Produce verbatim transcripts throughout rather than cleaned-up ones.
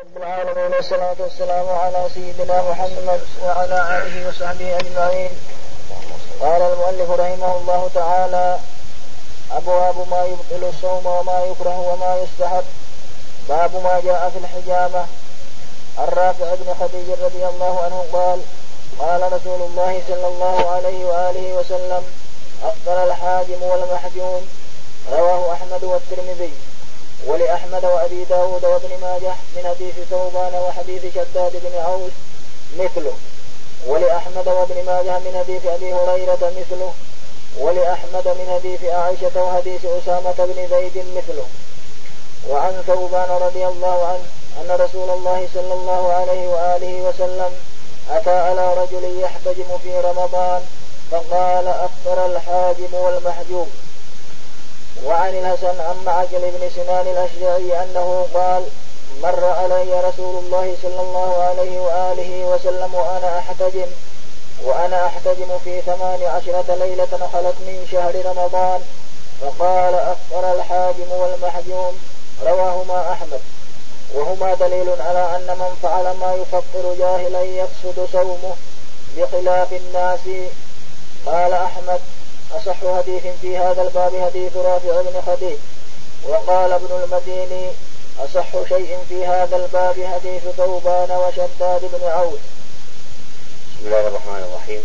رب العالمين والصلاة والسلام على سيدنا محمد وعلى آله وصحبه أجمعين. قال المؤلف رحمه الله تعالى: أبواب ما يبطل الصوم وما يكره وما يستحب. باب ما جاء في الحجامة. الرافع بن خديج رضي الله عنه قال: قال رسول الله صلى الله عليه وآله وسلم: أفطر الحاجم والمحجوم. رواه أحمد والترمذي، ولأحمد وأبي داود وابن ماجه من حديث ثوبان وحديث شداد بن عوس مثله، ولأحمد وابن ماجه من حديث أبي هريرة مثله، ولأحمد من حديث عائشة وحديث أسامة بن زيد مثله. وعن ثوبان رضي الله عنه أن رسول الله صلى الله عليه وآله وسلم أتى على رجل يحتجم في رمضان فقال: أفطر الحاجم والمحجوم. وعن الحسن عن معقل بن سنان الأشجعي أنه قال: مر علي رسول الله صلى الله عليه وآله وسلم وأنا أحتجم وأنا أحتجم في ثمان عشرة ليلة خلت من شهر رمضان، فقال: أفطر الحاجم والمحجوم. رواهما أحمد، وهما دليل على أن من فعل ما يفطر جاهلا يفسد صومه بخلاف الناس. قال أحمد: أصح حديث في هذا الباب حديث رافع بن خديج. وقال ابن المديني: أصح شيء في هذا الباب حديث ثوبان وشداد بن عوس. بسم الله الرحمن الرحيم.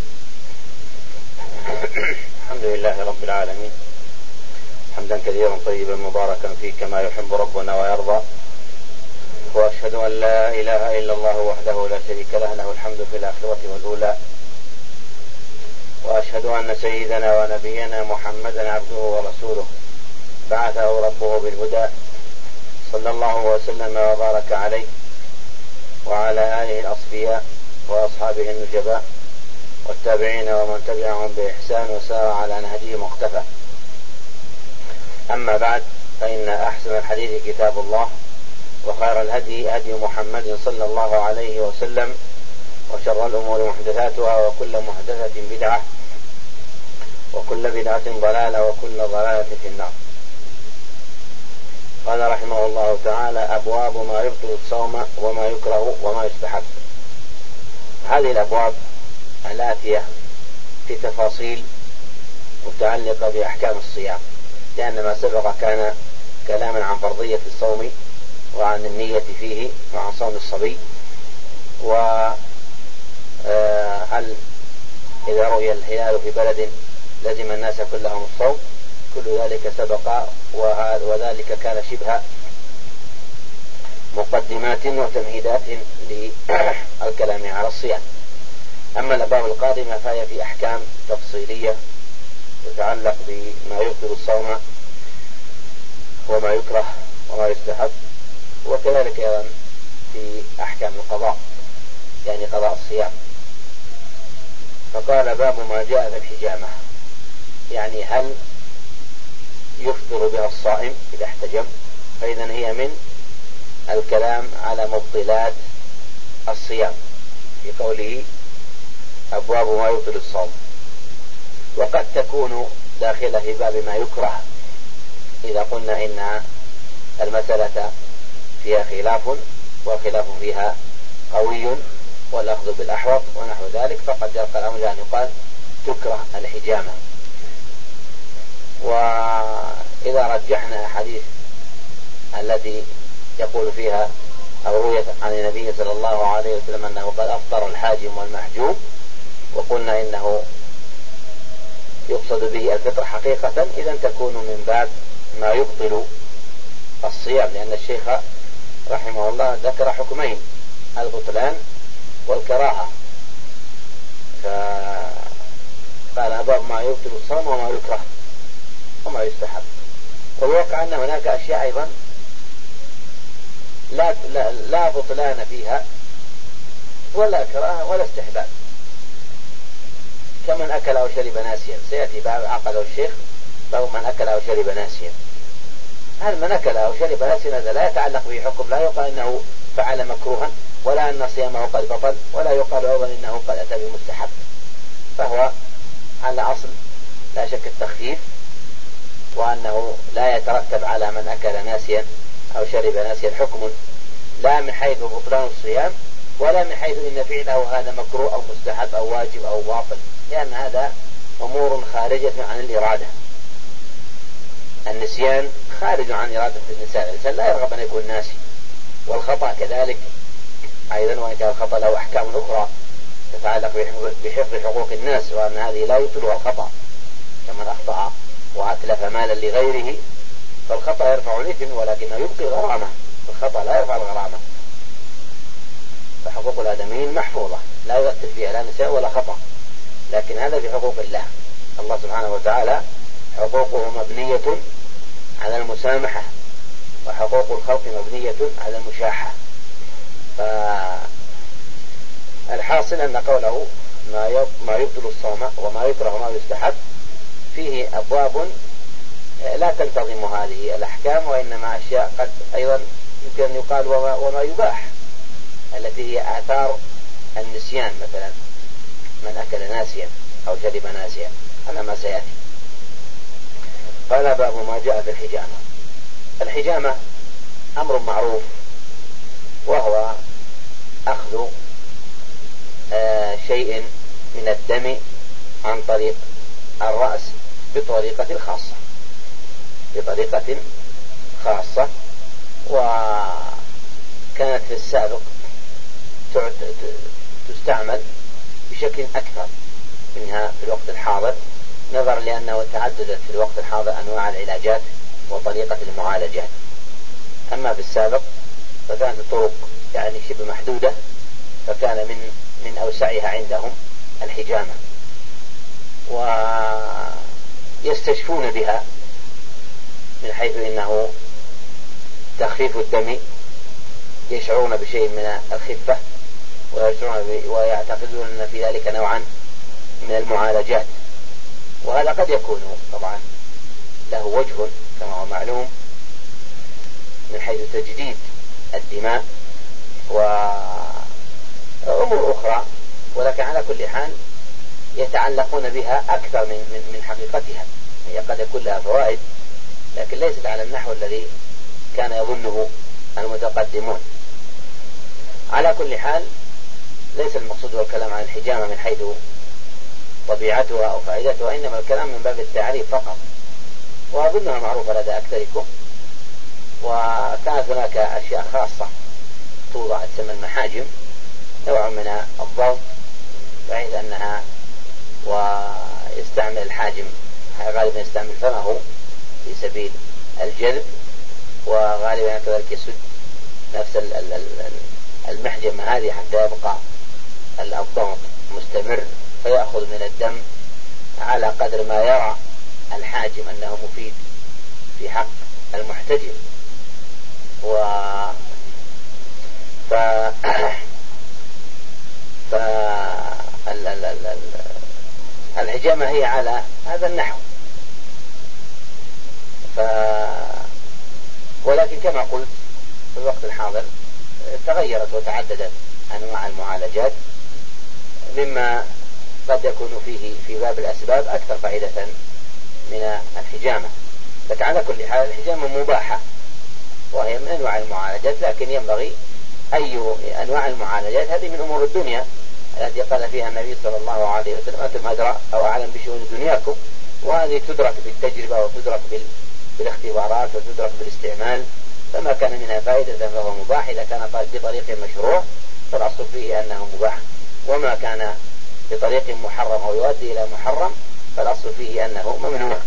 الحمد لله رب العالمين، حمدا كثيرا طيبا مباركا فيه كما يحب ربنا ويرضى. وأشهد أن لا إله إلا الله وحده لا شريك له، له الحمد في الآخرة والأولى. وأشهد أن سيدنا ونبينا محمدا عبده ورسوله بعثه ربه بالهدى، صلى الله وسلم وبارك عليه وعلى آله الأصفياء وأصحابه النجباء والتابعين ومن تبعهم بإحسان وسار على نهجه مقتفى. أما بعد، فإن أحسن الحديث كتاب الله، وخير الهدي هدي محمد صلى الله عليه وسلم، وشر الأمور محدثاتها، وكل محدثة بدعة، وكل بدعة ضلالة، وكل ضلالة في النار. قال رحمه الله تعالى: أبواب ما يبطل الصوم وما يكره وما يستحب. هذه الأبواب الآتية في تفاصيل متعلقة بأحكام الصيام، لأن ما سبق كان كلاما عن فرضية الصوم وعن النية فيه وعن صوم الصبي، وهل إذا رؤي الهلال في بلد لزم الناس كلهم الصوم. كل ذلك سبق، وذلك كان شبه مقدمات وتمهيدات للكلام على الصيام. أما الأبواب القادمة فهي في أحكام تفصيلية تتعلق بما يبطل الصوم وما يكره وما يستحب، وكذلك أيضا في أحكام القضاء، يعني قضاء الصيام. فقال: باب ما جاء في الحجامة، يعني هل يفطر بها الصائم إذا احتجم؟ فإذا هي من الكلام على مبطلات الصيام في قوله أبواب ما يبطل الصوم. وقد تكون داخلة في باب ما يكره إذا قلنا إن المسألة فيها خلاف، والخلاف فيها قوي والأخذ بالأحوط ونحو ذلك، فقد يلقى الأمر أن يقال تكره الحجامة. وإذا رجحنا أحاديث التي يقول فيها أو رويت عن النبي صلى الله عليه وسلم أنه قد أفطر الحاجم والمحجوم، وقلنا إنه يقصد به الفطر حقيقة، إذا تكون من باب ما يبطل الصيام، لأن الشيخ رحمه الله ذكر حكمين: البطلان والكراهة. فقال: أبواب ما يبطل الصوم وما يكره وما يستحب. والواقع أن هناك أشياء أيضا لا, لا, لا بطلان فيها ولا كراهة ولا استحباب، كمن أكل أو شرب ناسيا. سيأتي باب عقده الشيخ باب من أكل أو شرب ناسيا. هل من أكل أو شرب ناسيا هذا لا يتعلق به حكم، لا يقال إنه فعل مكروها، ولا أن صيامه قد بطل، ولا يقال أيضا إنه قد أتى بمستحب، فهو على أصل لا شك التخفيف، وأنه لا يترتب على من أكل ناسيا أو شرب ناسيا حكم لا من حيث بطلان الصيام ولا من حيث إن فعله هذا مكروه أو مستحب أو واجب أو باطل، لأن هذا أمور خارجة عن الإرادة. النسيان خارج عن إرادة الإنسان، الإنسان لا يرغب أن يكون ناسي، والخطأ كذلك أيضا، وإن كان الخطأ له أحكام أخرى تتعلق بحفظ حقوق الناس، وأن هذه لا يبطلها الخطأ، كمن أخطأ وأتلف مالا لغيره فالخطأ يرفع الإثم ولكنه يبقي الغرامة، الخطأ لا يرفع الغرامة. فحقوق الآدميين محفوظة لا يؤثر فيها لا نسيان ولا خطأ، لكن هذا في حقوق الله. الله سبحانه وتعالى حقوقه مبنية على المسامحة، وحقوق الخلق مبنية على المشاحة. فالحاصل أن قوله ما يبطل الصوم وما يكره وما يستحب فيه أبواب لا تنتظم هذه الأحكام، وإنما أشياء قد أيضا يمكن أن يقال وما, وما يباح، التي هي آثار النسيان، مثلا من أكل ناسيا أو شرب ناسيا، على ما سيأتي. قال باب ما جاء في الحجامة. الحجامة أمر معروف، وهو أخذ آه شيء من الدم عن طريق الرأس بطريقة خاصة بطريقة خاصة وكانت في السابق تستعمل بشكل أكثر منها في الوقت الحاضر، نظرا لأنه تعددت في الوقت الحاضر أنواع العلاجات وطريقة المعالجات. أما في السابق فكانت الطرق يعني شبه محدودة، فكان من من أوسعها عندهم الحجامة، ويستشفون بها من حيث إنه تخفيف الدم، يشعرون بشيء من الخفة ويشعرون ويعتقدون أن في ذلك نوعا من المعالجات. وهذا قد يكون طبعا له وجه كما هو معلوم من حيث تجديد الدماء وأمور أخرى، ولكن على كل حال يتعلقون بها أكثر من, من, من حقيقتها. هي قد يكون لها فوائد لكن ليست على النحو الذي كان يظنه المتقدمون. على كل حال ليس المقصود والكلام عن الحجامة من حيث طبيعتها أو فائدتها، إنما الكلام من باب التعريف فقط، وأظنها معروفة لدى أكثركم. وكانت هناك أشياء خاصة توضع تسمى المحاجم، نوع من الضغط، بحيث أنها ويستعمل الحاجم غالبا يستعمل فمه في سبيل الجذب، وغالبا كذلك يسد نفس المحجم هذه حتى يبقى الضغط مستمر، فيأخذ من الدم على قدر ما يرى الحاجم أنه مفيد في حق المحتجم. و ف ف الحجامة هي على هذا النحو. ف ولكن كما قلت في الوقت الحاضر تغيرت وتعددت أنواع المعالجات، مما قد يكون فيه في باب الأسباب أكثر فائدة من الحجامة. لكن على كل حال الحجامة مباحة وهي من أنواع المعالجات، لكن ينبغي أي أنواع المعالجات هذه من أمور الدنيا التي قال فيها النبي صلى الله عليه وسلم أنتم أدرى أو أعلم بشؤون دنياكم، وهذه تدرك بالتجربة وتدرك بالاختبارات وتدرك بالاستعمال، فما كان منها فائدة فهو مباح. إذا كان بطريق مشروع فالأصل فيه أنه مباح، وما كان بطريق محرم أو يؤدي إلى محرم فالأصل فيه أنه ممنوع.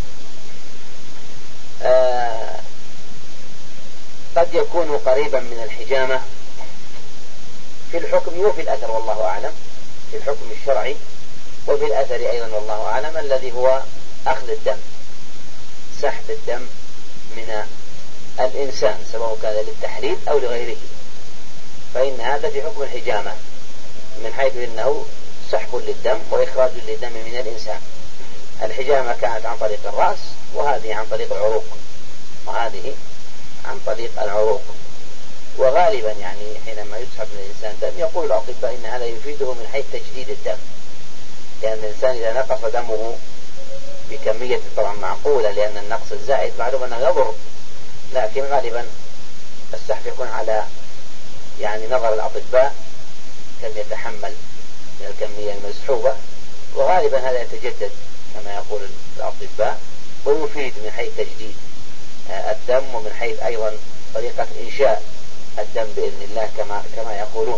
آه قد يكون قريبا من الحجامة في الحكم وفي الأثر والله أعلم، في الحكم الشرعي وفي الأثر أيضا والله أعلم، الذي هو أخذ الدم، سحب الدم من الإنسان سواء كان للتحليل أو لغيره، فإن هذا في حكم الحجامة من حيث أنه سحب للدم وإخراج للدم من الإنسان. الحجامة كانت عن طريق الرأس، وهذه عن طريق العروق، وهذه عن طريق العروق. وغالبا يعني حينما يسحب من الإنسان دم يقول الأطباء إن هذا يفيده من حيث تجديد الدم، لأن الإنسان إذا نقص دمه بكمية طبعا معقولة، لأن النقص الزائد معلوم أنه يضر، لكن غالبا السحب يكون على يعني نظر الأطباء كم يتحمل من الكمية المسحوبة، وغالبا هذا يتجدد كما يقول الأطباء، ويفيد من حيث تجديد الدم ومن حيث أيضا طريقة إنشاء الدم بإذن الله كما كما يقولون.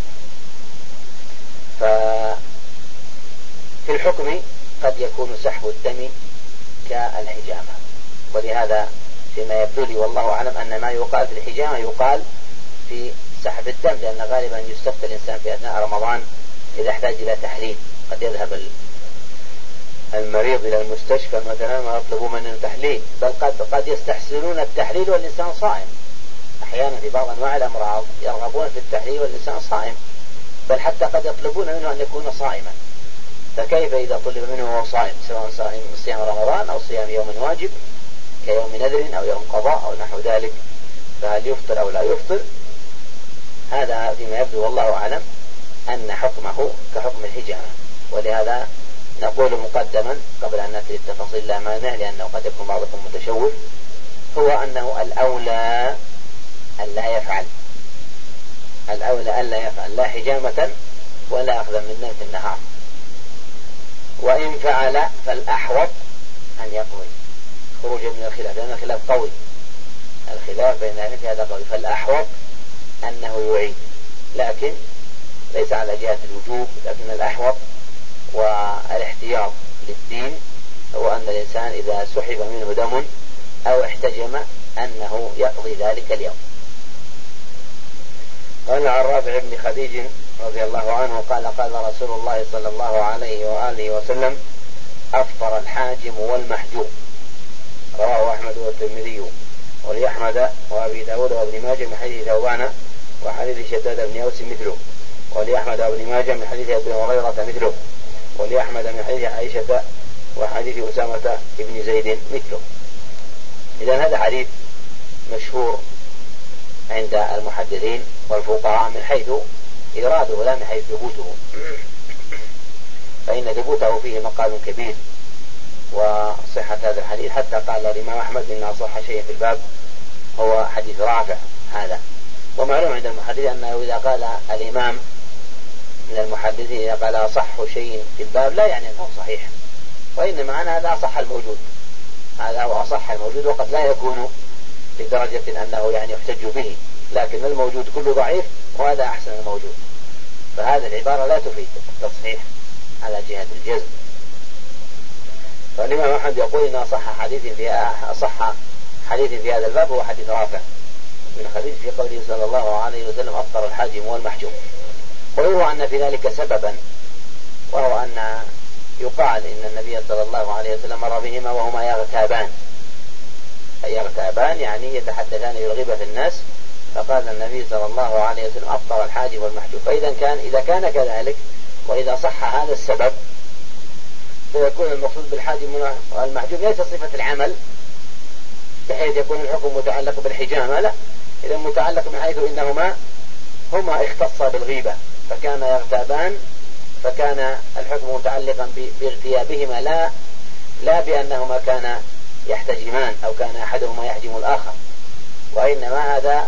ففي الحكم قد يكون سحب الدم كالحجامة، ولهذا فيما يبدو لي والله أعلم أن ما يقال في الحجامة يقال في سحب الدم، لأن غالبا يستفتى الإنسان في أثناء رمضان إذا احتاج إلى تحليل، قد يذهب المريض إلى المستشفى مثلا ويطلبوا منه تحليل، بل قد قد يستحسنون التحليل والإنسان صائم. أحيانا في بعض أنواع الأمراض يرغبون في التحليل والإنسان صائم، بل حتى قد يطلبون منه أن يكون صائما، فكيف إذا طلب منه وهو صائم، سواء صائم صيام رمضان أو صيام يوم واجب كيوم نذر أو يوم قضاء أو نحو ذلك، فهل يفطر أو لا يفطر؟ هذا فيما يبدو والله أعلم أن حكمه كحكم الحجامة. ولهذا نقول مقدما قبل أن نأتي التفاصيل لا مانع، لأنه قد يكون بعضكم متشوف، هو أنه الأولى ألا يفعل، الأولى ألا يفعل لا حجامة ولا أخذ من نوم في النهار، وإن فعل فالأحوط أن يقضي خروجا من الخلاف، لأن الخلاف قوي، الخلاف بين أهل في هذا قوي، فالأحوط أنه يعيد، لكن ليس على جهة الوجوب، لكن الأحوط والاحتياط للدين هو أن الإنسان إذا سحب منه دم أو احتجم أنه يقضي ذلك اليوم. قال عن رافع بن خديج رضي الله عنه قال قال رسول الله صلى الله عليه وآله وسلم: أفطر الحاجم والمحجوم. رواه أحمد والترمذي ولأحمد وأبي داود وابن ماجه من حديث ثوبان وحديث شداد بن أوس مثله، ولأحمد وابن ماجه من حديث أبي هريرة مثله، ولأحمد من حديث عائشة وحديث أسامة بن زيد مثله. إذن هذا حديث مشهور عند المحدثين والفقهاء من حيث إراده لا من حيث ثبوته، فإن ثبوته فيه مقال كبير وصحة هذا الحديث، حتى قال الإمام أحمد إن أصح شيء في الباب هو حديث رافع هذا. ومعلوم عند المحدثين أنه إذا قال الإمام من المحدثين إذا قال أصح شيء في الباب لا يعني أنه صحيح، وإنما معنى هذا أصح الموجود، هذا هو أصح الموجود، وقد لا يكون لدرجة أنه يعني يحتج به، لكن الموجود كله ضعيف وهذا أحسن الموجود، فهذه العبارة لا تفيد التصحيح على جهة الجزم. فالإمام أحمد يقول إن أصح حديث في أصح حديث في هذا الباب هو حديث رافع من خديج في قوله صلى الله عليه وسلم: أفطر الحاجم والمحجوم. ويروى أن في ذلك سببا، وهو أن يقال إن النبي صلى الله عليه وسلم مر بهما وهما يغتابان، يغتابان يعني يتحدثان بالغيبة في الناس، فقال النبي صلى الله عليه وسلم: أفطر الحاجم والمحجوم. فإذا كان إذا كان كذلك وإذا صح هذا السبب فيكون المقصود بالحاجم والمحجوم ليس صفة العمل بحيث يكون الحكم متعلق بالحجامة، لا، إذا متعلق من حيث إنهما هما اختصا بالغيبة فكان يغتابان، فكان الحكم متعلقا باغتيابهما لا لا بأنهما كان يحتجمان أو كان أحدهما يحجم الآخر، وإنما هذا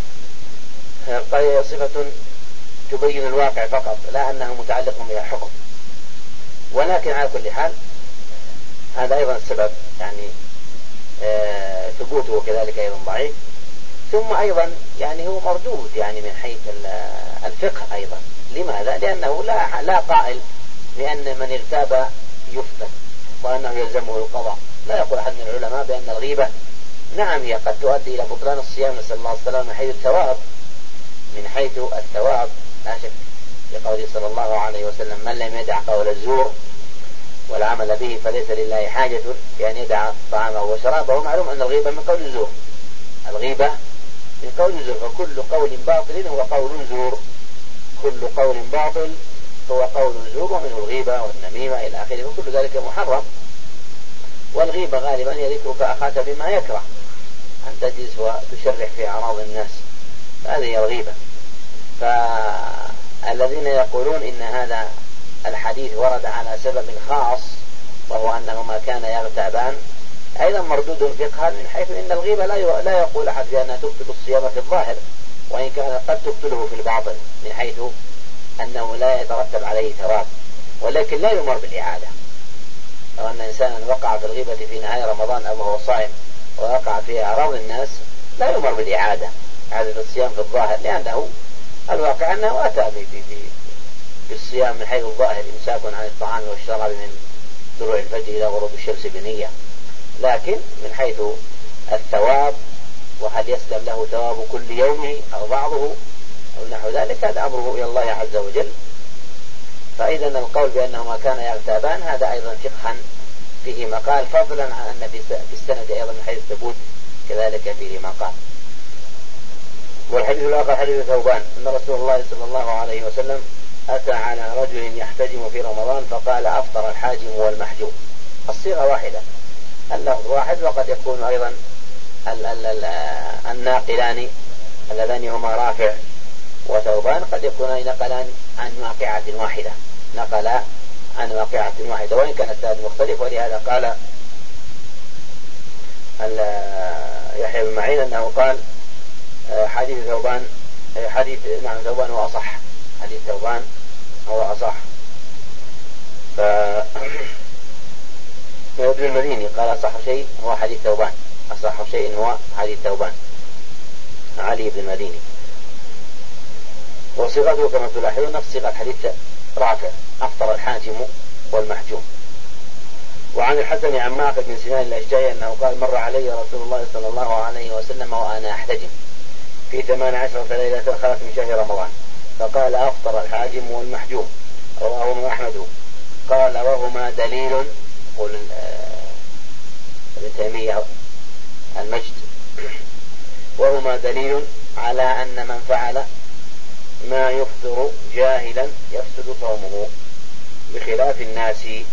صفة تبين الواقع فقط، لا أنه متعلق بها حكم. ولكن على كل حال هذا أيضا السبب يعني آه ثبوته كذلك أيضا ضعيف، ثم أيضا يعني هو مردود يعني من حيث الفقه أيضا. لماذا؟ لأنه لا, لا قائل لأن من اغتاب يفتن وأنه يلزمه القضاء. لا يقول أحد من العلماء بأن الغيبة نعم هي قد تؤدي إلى بطلان الصيام، نسأل الله السلامة، من حيث الثواب، من حيث الثواب لا شك، لقوله صلى الله عليه وسلم: من لم يدع قول الزور والعمل به فليس لله حاجة بأن يدع طعامه وشرابه. معلوم أن الغيبة من قول الزور، الغيبة من قول الزور، فكل قول باطل هو قول زور، كل قول باطل هو قول زور، ومنه الغيبة والنميمة إلى آخره، وكل ذلك محرم. والغيبة غالبا هي ذكرك أخاك بما يكره، أن تجلس وتشرح في أعراض الناس، هذه هي الغيبة. فالذين يقولون إن هذا الحديث ورد على سبب خاص وهو أنهما كانا يغتابان أيضا مردود فقها، من حيث إن الغيبة لا لا يقول أحد بأنها تبطل الصيام في الظاهر، وإن كان قد تبطله في الباطن من حيث أنه لا يترتب عليه ثواب، ولكن لا يؤمر بالإعادة. لو أن إنسانا وقع في الغيبة في نهاية رمضان أو هو صائم ووقع في أعراض الناس لا يؤمر بالإعادة، إعادة الصيام في الظاهر، لأنه الواقع أنه أتى بالصيام من حيث الظاهر، إمساك عن الطعام والشراب من طلوع الفجر إلى غروب الشمس بنية، لكن من حيث الثواب وهل يسلم له ثواب كل يومه أو بعضه أو نحو ذلك، هذا أمره إلى الله عز وجل. فإذا القول بأنه ما كان يغتابان هذا أيضا فقها فيه مقال، فضلا عن أن في السند أيضا من حيث الثبوت كذلك فيه مقال. والحديث الآخر حديث ثوبان أن رسول الله صلى الله عليه وسلم أتى على رجل يحتجم في رمضان فقال أفطر الحاجم والمحجوم. الصيغة واحدة، اللفظ واحد، وقد يكون أيضا ال ال ال الناقلان اللذان هما رافع وثوبان قد يكونان نقلان عن واقعة واحدة، نقلا عن واقعة واحدة وإن كان السند مختلف. ولهذا قال يحيى بن معين أنه قال حديث ثوبان حديث نعم ثوبان هو أصح، حديث ثوبان هو أصح. ف ابن المديني قال أصح شيء هو حديث ثوبان، أصح شيء هو حديث ثوبان، علي بن المديني. وصيغته كما تلاحظون نفس صيغة حديث رافع أفطر الحاجم والمحجوم. وعن الحسن عن معقل بن سنان الأشجعي أنه قال مر علي رسول الله صلى الله عليه وسلم وأنا أحتجم في ثمان عشرة ليلة خلت من شهر رمضان فقال أفطر الحاجم والمحجوم، رواه أحمد. قال وهما دليل، قول ابن تيمية المجد، وهما دليل على أن من فعل ما يفطر جاهلا يفسد صومه بخلاف الناس.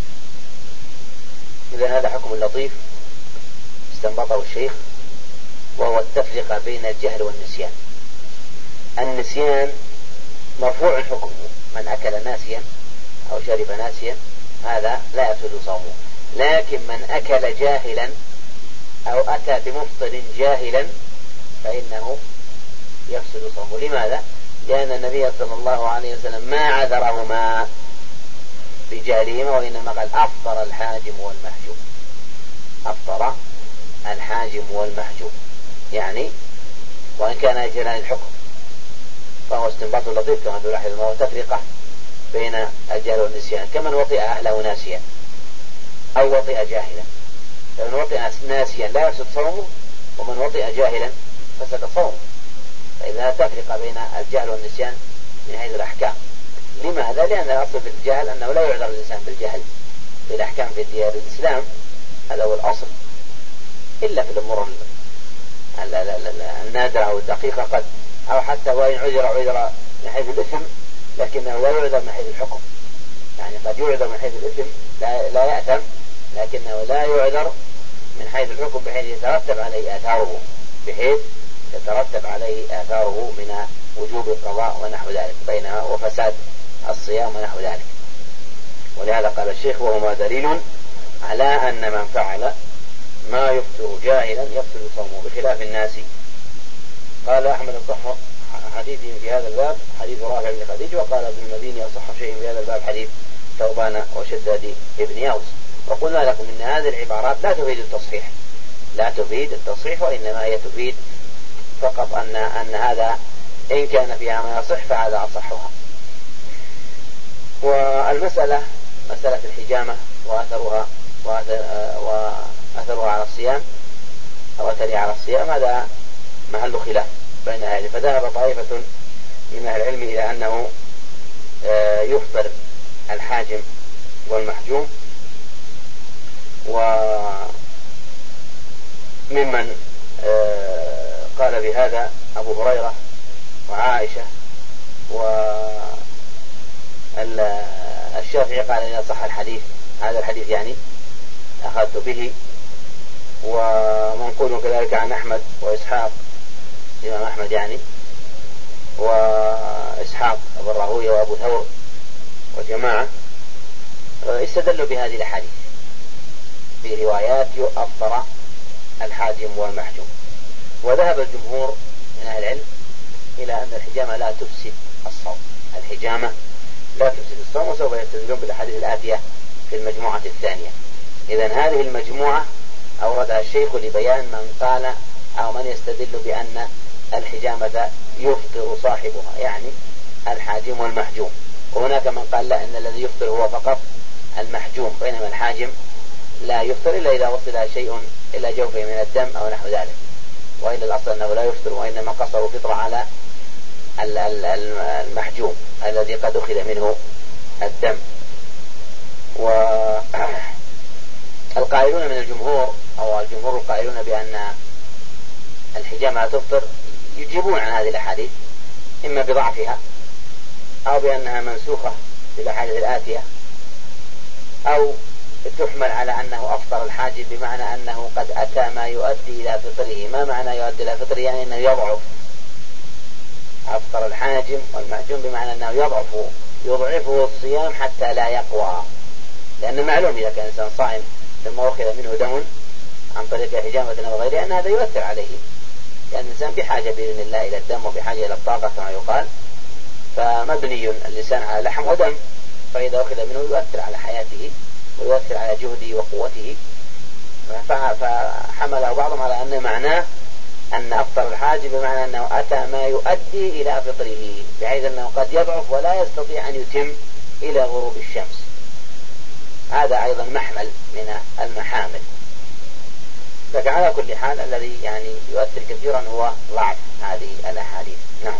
إذا هذا حكم لطيف استنبطه الشيخ، وهو التفرقة بين الجهل والنسيان. النسيان مرفوع حكمه، من أكل ناسيا أو شرب ناسيا هذا لا يفسد صومه، لكن من أكل جاهلا أو أتى بمفطر جاهلا فإنه يفسد صومه. لماذا؟ لأن النبي صلى الله عليه وسلم ما عذرهما بجهلهما، وإنما قال أفطر الحاجم والمحجوم، أفطر الحاجم والمحجوم، يعني وإن كان يجهلان الحكم فهو استنباط لطيف كما تلاحظ، وهو تفرقة بين الجهل والنسيان، كمن وطئ أهله ناسيا أو وطئ جاهلا. فمن وطئ ناسيا لا يفسد صومه، ومن وطئ جاهلا فسد صومه. فإذا تفرق بين الجهل والنسيان من حيث الأحكام. لماذا؟ لأن الأصل في الجهل أنه لا يعذر الإنسان بالجهل في الأحكام في ديار الإسلام، هذا هو الأصل، إلا في الأمور النادرة أو الدقيقة قد، أو حتى وإن عذر عذر من حيث الإثم لكنه لا يعذر من حيث الحكم. يعني قد يعذر من حيث الإثم لا, لا يأثم، لكنه لا يعذر من حيث الحكم بحيث يترتب عليه آثاره، بحيث يترتب عليه آثاره من وجوب القضاء ونحو ذلك بينها وفساد الصيام ونحو ذلك. ولهذا قال الشيخ وهما دليل على أن من فعل ما يفطر جاهلا يفسد صومه بخلاف الناس. قال أحمد الصح حديثهم في هذا الباب حديث رافع بن خديج، وقال ابن المديني أصح شيء في هذا الباب حديث ثوبان وشداد ابن يوس. وقلنا لكم إن هذه العبارات لا تفيد التصحيح، لا تفيد التصحيح، وإنما هي تفيد فقط أن أن هذا إن كان فيها ما يصح فهذا أصحها. والمسألة مسألة الحجامة وأثرها وأثرها على الصيام أو أثرها على الصيام هذا محل خلاف بين أهل. فذهب طائفة من أهل العلم إلى أنه يفطر الحاجم والمحجوم، وممن قال بهذا أبو هريرة وعائشة، والشافعي قال إذا صح الحديث هذا الحديث يعني أخذت به، ومنقول كذلك عن أحمد وإسحاق الإمام أحمد يعني وإسحاق أبو الراهوية وأبو ثور وجماعة استدلوا بهذه الأحاديث في روايات أفطر الحاجم والمحجوم. وذهب الجمهور من أهل العلم إلى أن الحجامة لا تفسد الصوم. الحجامة لا تفسد الصوم، وسوف يستدلون بالأحاديث الآتية في المجموعة الثانية. إذن هذه المجموعة أوردها الشيخ لبيان من قال أو من يستدل بأن الحجامة يفطر صاحبها، يعني الحاجم والمحجوم. وهناك من قال لا، إن الذي يفطر هو فقط المحجوم، بينما الحاجم لا يفطر إلا إذا وصل شيء إلى جوفه من الدم أو نحو ذلك، وإلا الأصل أنه لا يفطر، وإنما قصر فطر على المحجوم الذي قد أخذ منه الدم. والقائلون من الجمهور أو الجمهور القائلون بأن الحجامة تفطر يجيبون عن هذه الأحاديث، إما بضعفها أو بأنها منسوخة بالأحاديث الآتية، أو تحمل على أنه أفطر الحاجب بمعنى أنه قد أتى ما يؤدي إلى فطره. ما معنى يؤدي إلى فطره؟ يعني أنه يضعف. أفطر الحاجم والمحجوم بمعنى أنه يضعف يضعفه الصيام حتى لا يقوى، لأن معلوم إذا كان إنسان صائم ثم أخذ منه دم عن طريق حجامة أو غيره أن هذا يؤثر عليه، لأن الإنسان بحاجة بإذن الله إلى الدم وبحاجة إلى الطاقة كما يقال، فمبني الإنسان على لحم ودم، فإذا أخذ منه يؤثر على حياته ويؤثر على جهده وقوته. فحمله بعضهم على أن معناه أن أفطر الحاجب بمعنى أنه أتى ما يؤدي إلى فطره، بحيث أنه قد يضعف ولا يستطيع أن يتم إلى غروب الشمس. هذا أيضا محمل من المحامل. لكن على كل حال الذي يعني يؤثر كثيرا هو ضعف هذه الأحاديث. نعم.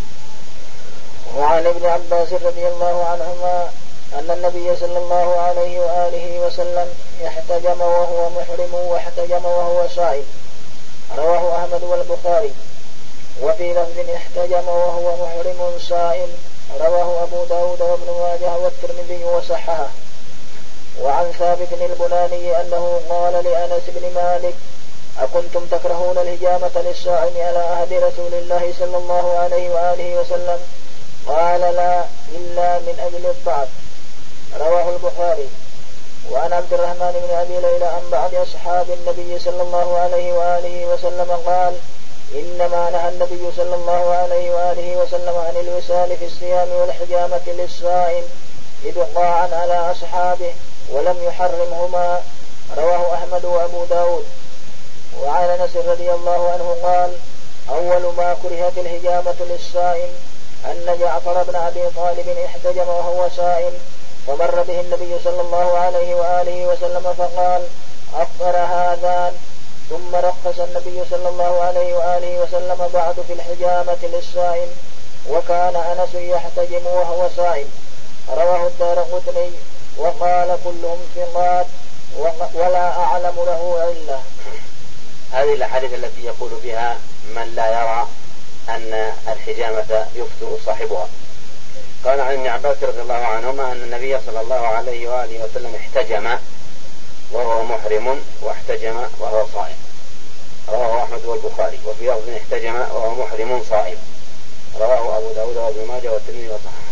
وعن ابن عباس رضي الله عنهما أن النبي صلى الله عليه وآله وسلم احتجم وهو محرم واحتجم وهو صائم، رواه أحمد والبخاري. وفي لفظ احتجم وهو محرم صائم، رواه أبو داود وابن ماجه والترمذي وصححه. وعن ثابت البناني أنه قال لأنس بن مالك: أكنتم تكرهون الهجامة للصائم على عهد رسول الله صلى الله عليه وآله وسلم؟ قال: لا، إلا من أجل الضعف، رواه البخاري. وعن عبد الرحمن بن أبي ليلى عن بعض أصحاب النبي صلى الله عليه وآله وسلم قال: إنما نهى النبي صلى الله عليه وآله وسلم عن الوسال في الصيام والحجامة للصائم إبقاء على أصحابه ولم يحرمهما، رواه أحمد وأبو داود. وعن أنس رضي الله عنه قال: أول ما كرهت الهجامة للصائم أن جعفر بن أبي طالب احتجم وهو صائم، فمر به النبي صلى الله عليه وآله وسلم فقال: أفطر هذان. ثم رخص النبي صلى الله عليه وآله وسلم بعد في الحجامة للصائم، وكان أنس يحتجم وهو صائم، رواه الدارقطني وقال كلهم ثقات ولا أعلم له علة. هذه الأحاديث التي يقول بها من لا يرى أن الحجامة يفطر صاحبها. قال عن ابن عباس رضي الله عنهما أن النبي صلى الله عليه وآله وسلم احتجم وهو محرم واحتجم وهو صائم، رواه أحمد والبخاري. وفي لفظ احتجم وهو محرم صائم، رواه أبو داود وابن ماجه والترمذي وصححه.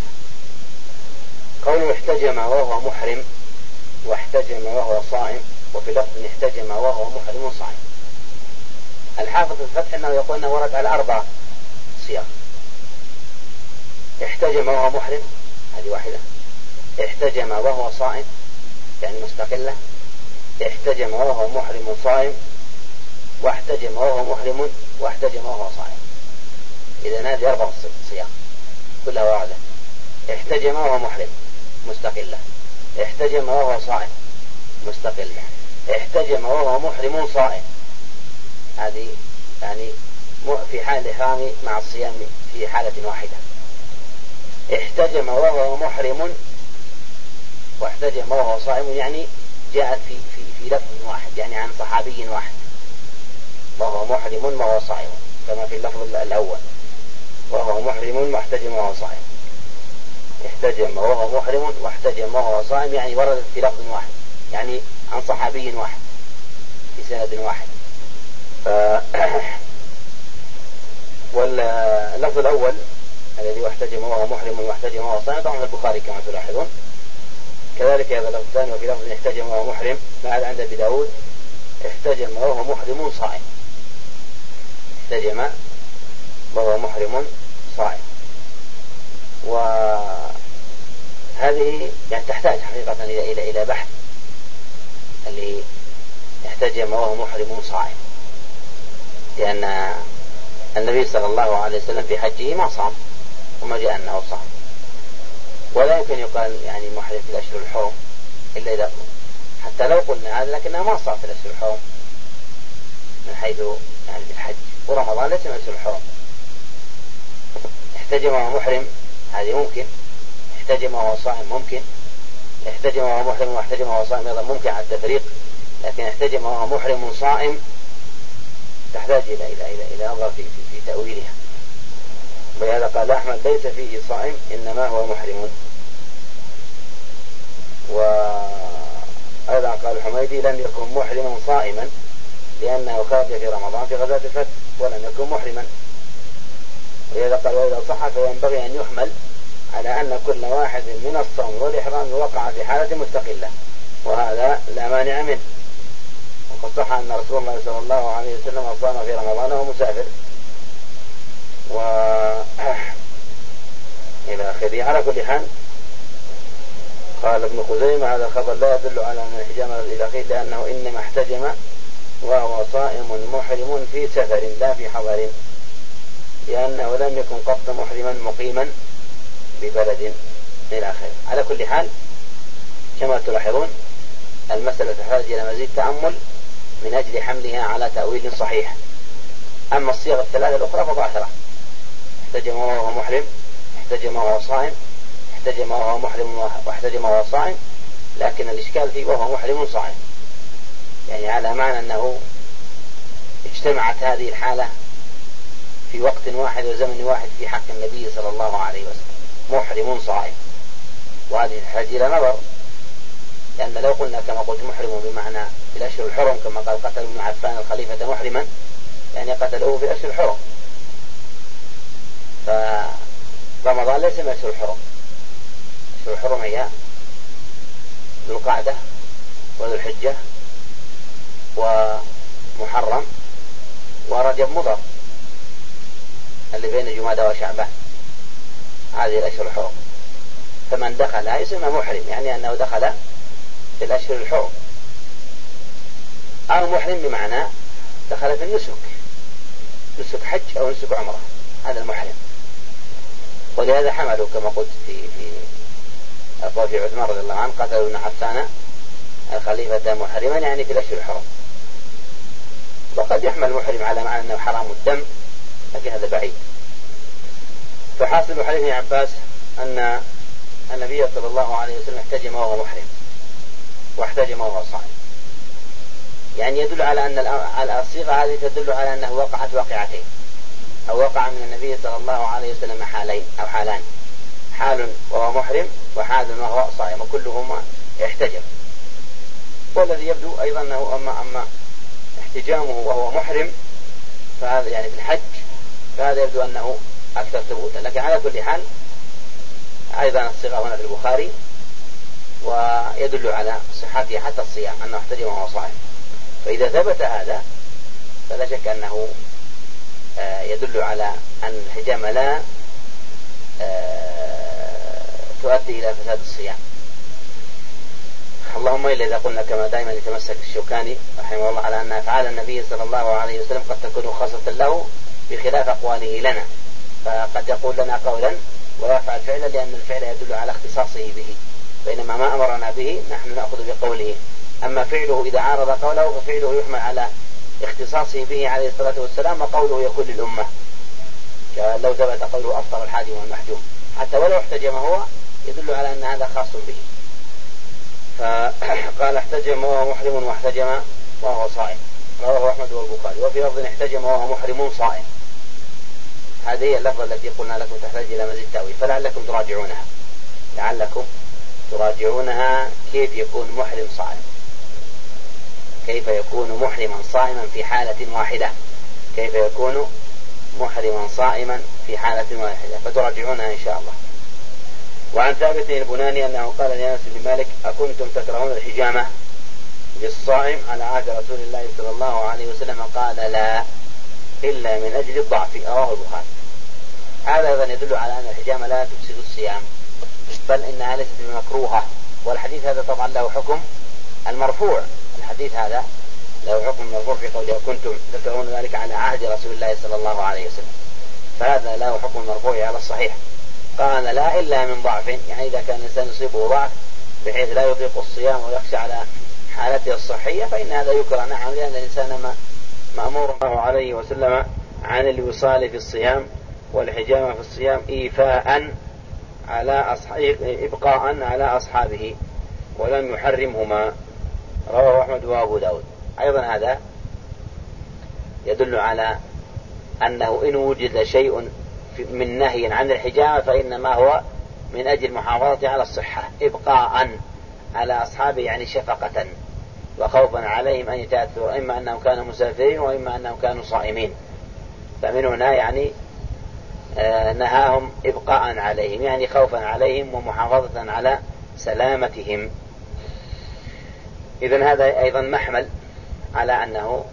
قوله احتجم وهو محرم واحتجم وهو صائم، وفي لفظ احتجم وهو محرم صائم. الحافظ في الفتح أنه يقول أنه ورد على أربع صيغ: احتجم وهو محرم، هذه واحدة. احتجم وهو صائم، يعني مستقلة. احتجم وهو محرم صائم، واحتجم وهو محرم، واحتجم وهو صائم. إذن هذه أربع صيغ كلها واحدة. احتجم وهو محرم مستقلة، احتجم وهو صائم مستقلة، احتجم وهو محرم صائم، هذه يعني في حال الإحرام مع الصيام في حالة واحدة. احتجم وهو محرم واحتجم وهو صائم، يعني جاءت في, في, في لفظ واحد، يعني عن صحابي واحد، وهو محرم وهو صائم، كما في اللفظ الأول: وهو محرم واحتجم وهو صائم. احتجم وهو محرم واحتجم وهو صائم، يعني وردت في لفظ واحد، يعني عن صحابي واحد في سند واحد. ف... واللفظ الأول الذي واحتجم وهو محرم واحتجم وهو صائم طبعا البخاري كما تلاحظون. كذلك هذا اللفظ الثاني: وفي لفظ احتجم وهو محرم، ما عند أبي داود احتجم وهو محرم صائم، احتجم وهو محرم صائم. وهذه يعني تحتاج حقيقة إلى إلى إلى بحث، اللي احتجم وهو محرم صائم، لأن النبي صلى الله عليه وسلم في حجه ما صام وما جاء أنه صام، ولا يمكن يقال يعني محرم في الأشهر الحرم إلا إذا حتى لو قلنا هذا، لكنه ما صام في الأشهر الحرم من حيث يعني في الحج، ورمضان ليس من الأشهر الحرم. احتجم وهو محرم هذه ممكن، احتجم وهو صائم ممكن، احتجم وهو محرم واحتجم وهو صائم أيضا ممكن على التفريق، لكن احتجم وهو محرم صائم تحتاج إلى إلى إلى إلى نظر في في, في تأويلها. ولهذا قال أحمد ليس فيه صائم إنما هو محرم. وأيضا قال حميدي لم يكن محرما صائما لأنه خرج في رمضان في غزاة الفتح ولم يكن محرما. ولهذا قال وإذا صح فينبغي أن يحمل على أن كل واحد من الصوم والإحرام وقع في حالة مستقلة، وهذا لا مانع منه. وقد صح أن رسول الله صلى الله عليه وسلم صام في رمضان وهو مسافر و إلى آخره. على كل حال قال ابن خزيمة هذا الخبر لا يدل على أن الحجامة إلى آخره، لأنه إنما احتجم وهو صائم محرم في سفر لا في حضر، لأنه لم يكن قط محرما مقيما ببلد إلى آخره. على كل حال كما تلاحظون المسألة تحتاج إلى مزيد تأمل من أجل حملها على تأويل صحيح. أما الصيغ الثلاثة الأخرى فظاهرة، احتجم وهو محرم، احتجم وهو صائم، احتجم وهو محرم واحتجم وهو صائم، لكن الإشكال فيه وهو محرم صائم، يعني على معنى أنه اجتمعت هذه الحالة في وقت واحد وزمن واحد في حق النبي صلى الله عليه وسلم، محرم صائم. وهذه تحتاج إلى نظر، لأن لو قلنا كما قلت محرم بمعنى في الأشهر الحرم كما قال قتل ابن عفان الخليفة محرما، يعني قتلوه في الأشهر الحرم، فرمضان ليس من أشهر الحرم. أشهر الحرم هي ذو القعدة وذو الحجة ومحرم ورجب مضر اللي بين جمادى وشعبان، هذه الأشهر الحرم. فمن دخلها يسمى محرم، يعني أنه دخل في الأشهر الحرم. أو محرم بمعنى دخل في النسك، نسك حج أو نسك عمره، هذا المحرم. ولهذا حملوا كما قلت في في أقوى في عثمان رضي الله عنه قتلوا ابن عفان الخليفة محرما، يعني في الأشهر الحرم. وقد يحمل المحرم على معنى أنه حرام الدم، لكن هذا بعيد. فحاصل حديث ابن عباس أن النبي صلى الله عليه وسلم احتجم وهو محرم واحتجم وهو صائم، يعني يدل على أن الصيغة هذه تدل على أنه وقعت واقعتين، أو وقع من النبي صلى الله عليه وسلم حالين أو حالان، حال وهو محرم وحال وهو صائم، وكلهما يحتجم. والذي يبدو أيضا أنه أما, أما احتجامه وهو محرم فهذا يعني في الحج، فهذا يبدو أنه أكثر ثبوتا. لكن على كل حال أيضا الصيغة هنا في البخاري ويدل على صحتها حتى الصيام أنه احتجم وهو صائم. فإذا ثبت هذا فلا شك أنه يدل على أن الحجامة لا تؤدي إلى فساد الصيام، اللهم إلا إذا قلنا كما دائما يتمسك الشوكاني رحمه الله على أن أفعال النبي صلى الله عليه وسلم قد تكون خاصة له بخلاف أقواله لنا، فقد يقول لنا قولا ويفعل فعلا لأن الفعل يدل على اختصاصه به، بينما ما أمرنا به نحن نأخذ بقوله. أما فعله إذا عارض قوله ففعله يحمل على اختصاصه به عليه الصلاة والسلام، وقوله يكون للأمة، لو ثبت قوله أفطر الحاجم والمحجوم حتى ولو احتجم هو يدل على أن هذا خاص به. فقال احتجم وهو محرم واحتجم وهو صائم، رواه أحمد والبخاري. وفي لفظ احتجم وهو محرم صائم، هذه هي اللفظة التي قلنا لكم تحتاج إلى مزيد تأويل، فلعلكم تراجعونها لعلكم تراجعونها كيف يكون محرم صائم، كيف يكون محرما صائما في حالة واحدة، كيف يكون محرما صائما في حالة واحدة، فتراجعونها إن شاء الله. وعن ثابت البناني أنه قال لأنس بن مالك أكنتم تكرهون الحجامة للصائم على عهد رسول الله صلى الله عليه وسلم؟ قال لا، إلا من أجل الضعف، رواه البخاري. هذا أيضا يدل على أن الحجامة لا تفسد الصيام، بل إنها ليست بمكروهة. والحديث هذا طبعا له حكم المرفوع، الحديث هذا له حكم المرفوع في قوله كنتم تكرهون ذلك على عهد رسول الله صلى الله عليه وسلم، فهذا له حكم المرفوع على الصحيح. قال لا إلا من ضعف، يعني إذا كان الإنسان يصيبه ضعف بحيث لا يطيق الصيام ويخشى على حالته الصحية فإن هذا يكره، نعم، لأن الإنسان مأمور الله عليه وسلم عن الوصال في الصيام والحجامة في الصيام إيفاء على أصحاب إبقاء على أصحابه ولم يحرمهما، رواه أحمد وأبو داود. أيضا هذا يدل على أنه إن وجد شيء من نهي عن الحجامة فإنما هو من أجل المحافظة على الصحة، إبقاء على أصحابه يعني شفقة وخوفا عليهم أن يتأثروا، إما أنهم كانوا مسافرين وإما أنهم كانوا صائمين، فمن هنا يعني آه نهاهم إبقاء عليهم، يعني خوفا عليهم ومحافظة على سلامتهم. إذن هذا أيضا محمل على أنه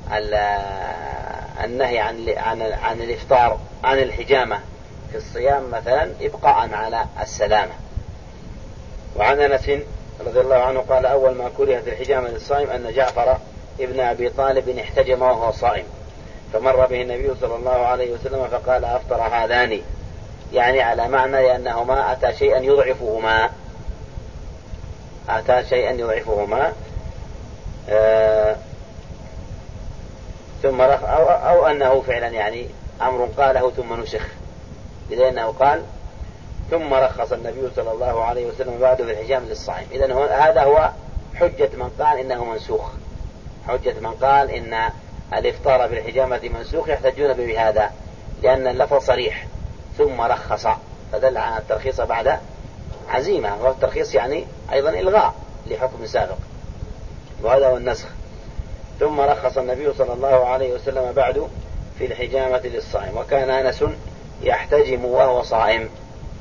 النهي عن عن عن الإفطار عن الحجامة في الصيام مثلا إبقاء على السلامة. وعن أنس رضي الله عنه قال أول ما كرهت الحجامة للصائم أن جعفر ابن أبي طالب احتجم وهو صائم، فمر به النبي صلى الله عليه وسلم فقال أفطر هذان، يعني على معنى لأنهما أتى شيئا يضعفهما أتى شيئا يضعفهما آه ثم رخ أو, أو أنه فعلا يعني أمر قاله ثم نسخ، لأنه قال ثم رخص النبي صلى الله عليه وسلم بعده في الحجام للصائم. إذن هذا هو حجة من قال إنه منسوخ، حجة من قال إن الإفطار بالحجامة منسوخ يحتجون بهذا، لأن اللفظ صريح ثم رخص فدل على الترخيص بعد عزيمة، والترخيص يعني أيضا إلغاء لحكم سابق، وهذا هو النسخ. ثم رخص النبي صلى الله عليه وسلم بعد في الحجامة للصائم، وكان أنس يحتجم وهو صائم،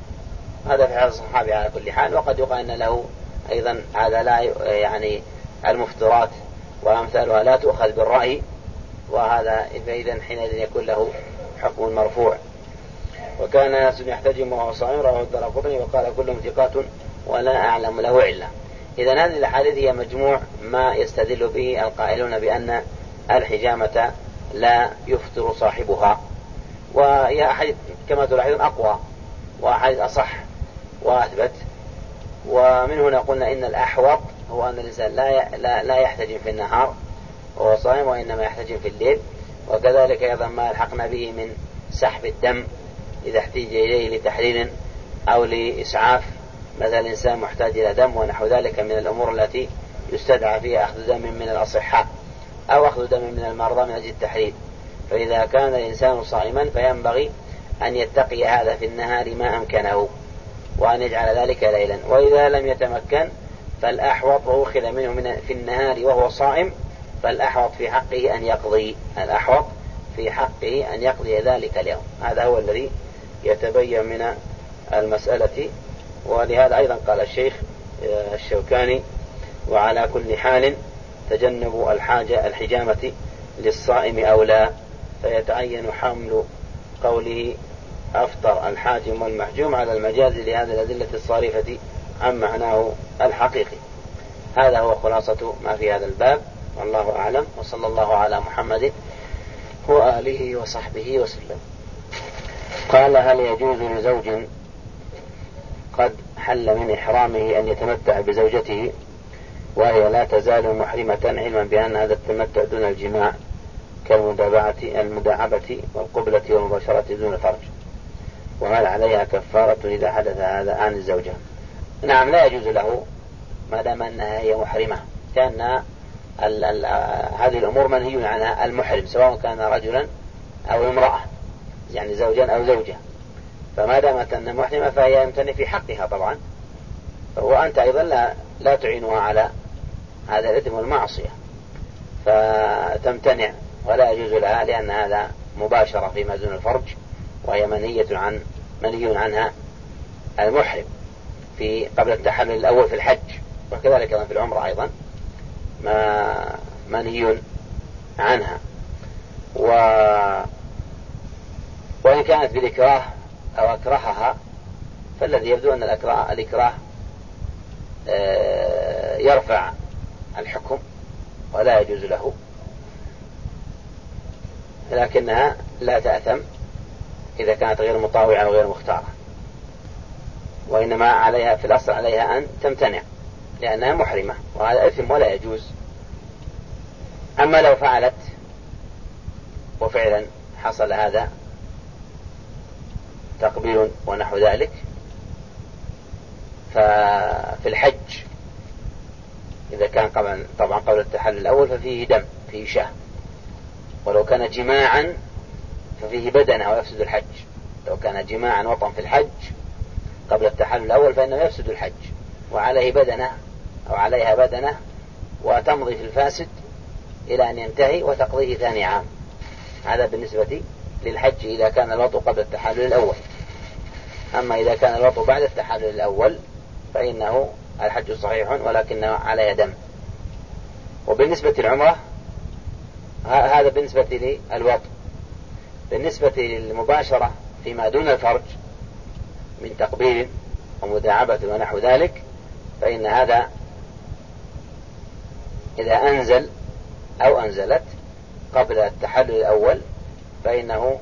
هذا في حال الصحابي على كل حال. وقد يقال أن له أيضا هذا لا يعني المفترات وأمثالها لا تؤخذ بالرأي، وهذا إذن حينئذ يكون له حكم مرفوع. وكان أنس يحتجم وهو صائم، رواه الدارقطني وقال كلهم ثقات ولا أعلم له علة. إذن هذه الأحاديث هي مجموع ما يستدل به القائلون بأن الحجامة لا يفطر صاحبها، وهي أحاديث كما تلاحظون أقوى وأحاديث أصح وأثبت. ومن هنا قلنا إن الأحوط هو أن الإنسان لا لا لا يحتجم في النهار وهو صائم، وإنما يحتجم في الليل. وكذلك أيضا ما الحقنا به من سحب الدم إذا احتاج إليه لتحليل أو لإسعاف، مثلا الإنسان محتاج إلى دم ونحو ذلك من الأمور التي يستدعى فيها أخذ دم من الأصحاء أو أخذ دم من المرضى من أجل التحليل. فإذا كان الإنسان صائما فينبغي أن يتقي هذا في النهار ما أمكنه وأن يجعل ذلك ليلا، وإذا لم يتمكن فالأحوط وأخذ منه من في النهار وهو صائم فالأحوط في حقه أن يقضي الأحوط في حقه أن يقضي ذلك اليوم. هذا هو الذي يتبين من المسألة. ولهذا أيضا قال الشيخ الشوكاني وعلى كل حال تجنب الحاجة الحجامة للصائم أو لا، فيتعين حمل قوله أفطر الحاجم والمحجوم على المجاز لهذه الأدلة الصارفة عن معناه الحقيقي. هذا هو خلاصة ما في هذا الباب، والله أعلم، وصلى الله على محمد وآله وصحبه وسلم. قال هل يجوز لزوج قد حل من إحرامه أن يتمتع بزوجته وهي لا تزال محرمة، علما بأن هذا التمتع دون الجماع كالمداعبة المداعبة والقبلة والمباشرة دون فرج، وهل عليها كفارة إذا حدث هذا عن الزوجة؟ نعم، لا يجوز له ما دام أنها هي محرمة، لأن هذه الأمور منهي عنها المحرم سواء كان رجلا أو امرأة، يعني زوجا أو زوجة، فما دامت أنها محرمة فهي يمتنع في حقها طبعا، وأنت أيضا لا, لا تعينها على هذا الإثم والمعصية فتمتنع ولا يجوز لها، لأن هذا مباشرة فيما دون الفرج، وهي منهية عن منهي عنها المحرم في قبل التحلل الأول في الحج، وكذلك في العمرة أيضا ما منهي عنها. و... وإن كانت بالإكراه أو أكرهها، فالذي يبدو أن الإكراه, الإكراه يرفع الحكم ولا يجوز له، لكنها لا تأثم إذا كانت غير مطاوعة وغير مختارة، وإنما عليها في الأصل عليها أن تمتنع لأنها محرمة، وهذا إثم ولا يجوز. أما لو فعلت وفعلا حصل هذا تقبيل ونحو ذلك، ففي الحج إذا كان قبل طبعا قبل التحلل الأول ففيه دم، فيه شاه، ولو كان جماعا ففيه بدنة ويفسد الحج. لو كان جماعا وطن في الحج قبل التحلل الأول فإنه يفسد الحج، وعليه بدنة أو عليها بدنة وتمضي في الفاسد إلى أن ينتهي وتقضيه ثاني عام. هذا بالنسبة للحج إذا كان الوطء قبل التحلل الأول. أما إذا كان الوطء بعد التحلل الأول فإنه الحج صحيح ولكن عليها دم. وبالنسبة للعمرة هذا بالنسبة للوطء. بالنسبة للمباشرة فيما دون الفرج من تقبيل ومداعبة ونحو ذلك، فإن هذا إذا أنزل أو أنزلت قبل التحلل الأول فإنه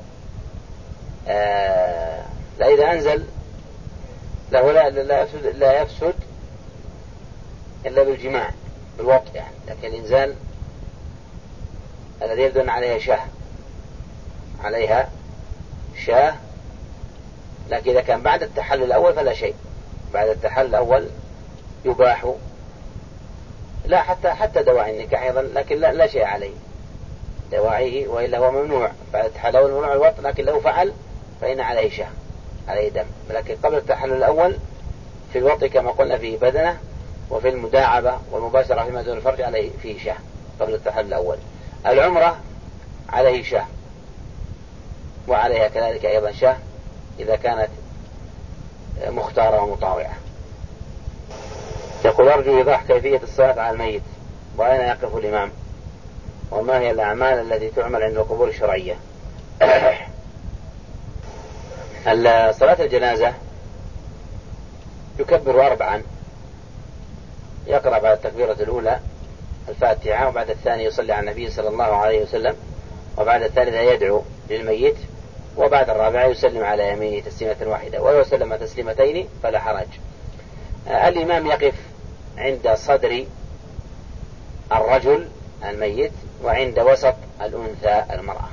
آه لا إذا أنزل له لا, لا, يفسد, لا يفسد إلا بالجماع بالوطء يعني. لكن الإنزال الذي يبدو أن عليها شاه عليها شاه لكن إذا كان بعد التحلل الأول فلا شيء. بعد التحلل الأول يباح لا حتى حتى دواعي النكاح أيضا، لكن لا, لا شيء عليه دواعيه، وإلا هو ممنوع. بعد التحلل الأول ممنوع الوطء، لكن لو فعل فإن عليه شاه عليه دم. لكن قبل التحلل الأول في الوطء كما قلنا فيه بدنة، وفي المداعبة والمباشرة فيما دون الفرج عليه فيه شاه قبل التحلل الأول. العمرة عليه شاه وعليها كذلك أيضا شاه إذا كانت مختارة ومطاوعة. يقول أرجو إيضاح كيفية الصلاة على الميت، وأين يقف الإمام، وما هي الأعمال التي تعمل عند القبور الشرعية. صلاة الجنازة يكبر أربعا، يقرأ بعد التكبيرة الأولى الفاتحة، وبعد الثانية يصلي على النبي صلى الله عليه وسلم، وبعد الثالثة يدعو للميت، وبعد الرابعة يسلم على يمينه تسليمة واحدة، ولو سلم تسليمتين فلا حرج. الإمام يقف عند صدر الرجل الميت وعند وسط الأنثى المرأة.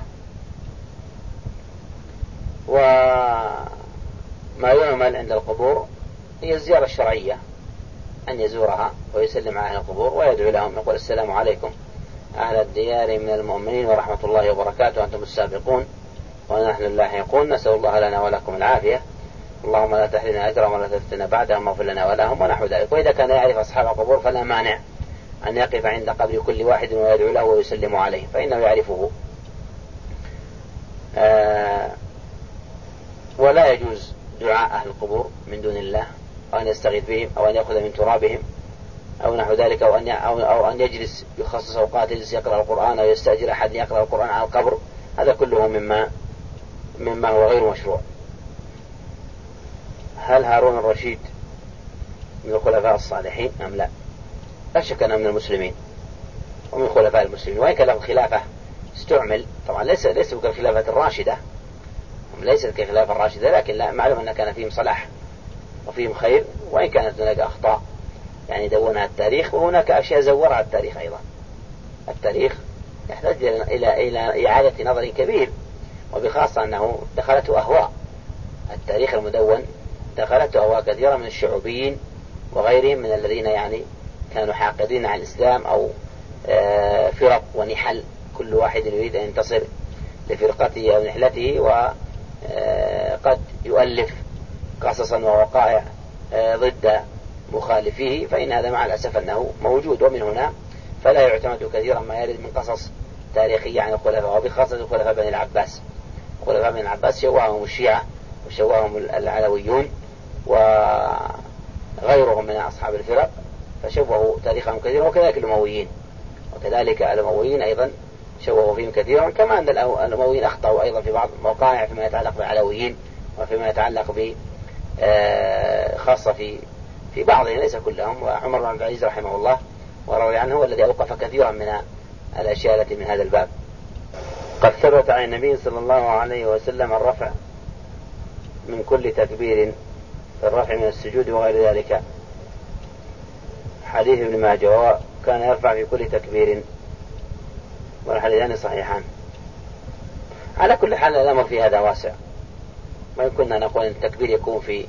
وما يعمل عند القبور هي الزيارة الشرعية، أن يزورها ويسلم على أهل القبور ويدعو لهم، يقول السلام عليكم أهل الديار من المؤمنين ورحمة الله وبركاته، أنتم السابقون ونحن اللاحقون، نسأل الله لنا ولكم العافية، اللهم لا تحرمنا أجرهم ولا تفتنا بعدهم واغفر لنا ولهم ونحو ذلك. وإذا كان يعرف أصحاب القبور فلا مانع أن يقف عند قبر كل واحد ويدعو له ويسلم عليه فإنه يعرفه. آه ولا يجوز دعاء أهل القبور من دون الله، أو أن يستغيث بهم، أو أن يأخذ من ترابهم أو نحو ذلك، أو أن أو أو أن يجلس يخصص أوقات يجلس يقرأ القرآن، أو يستأجر أحد يقرأ القرآن على القبر. هذا كله مما مما هو غير مشروع. هل هارون الرشيد من الخلفاء الصالحين أم لا؟ لا شك أنه من المسلمين ومن خلفاء المسلمين، وإن كان له خلافة استعمل، طبعا ليس ليس كالخلافة الراشدة، ليست كالخلافة الراشدة، لكن لا معلوم أن كان فيهم صلاح وفيهم خير، وإن كانت هناك أخطاء يعني دونها التاريخ، وهناك أشياء زورها التاريخ أيضا. التاريخ يحتاج إلى إلى إعادة نظر كبير، وبخاصة أنه دخلته أهواء. التاريخ المدون دخلته أهواء كثيرة من الشعوبيين وغيرهم من الذين يعني كانوا حاقدين على الإسلام، أو فرق ونحل، كل واحد يريد أن ينتصر لفرقته أو نحلته، وقد يؤلف قصصا ووقائع ضد مخالفيه، فإن هذا مع الأسف أنه موجود. ومن هنا فلا يعتمد كثيرا ما يرد من قصص تاريخية عن الخلفاء، وبخاصة الخلفاء بني العباس. خلفاء بني العباس شوههم الشيعة وشوههم العلويون وغيرهم من أصحاب الفرق، فشوهوا تاريخهم كثيرا، وكذلك الأمويين وكذلك الأمويين أيضا شوهوا فيهم كثيرا، كما أن الأمويين أخطأوا أيضا في بعض الموقع فيما يتعلق بالعلويين وفيما يتعلق ب خاصة في في بعضهم ليس كلهم. وعمر بن عبد العزيز رحمه الله وروي عنه هو الذي أوقف كثيرا من الأشياء التي من هذا الباب. قد ثبت عن النبي صلى الله عليه وسلم الرفع من كل تكبير في الرفع من السجود وغير ذلك، حديث ابن ماجه كان يرفع في كل تكبير، والحديثان صحيحان. على كل حال الأمر في هذا واسع، ما يمكننا نقول أن التكبير يكون في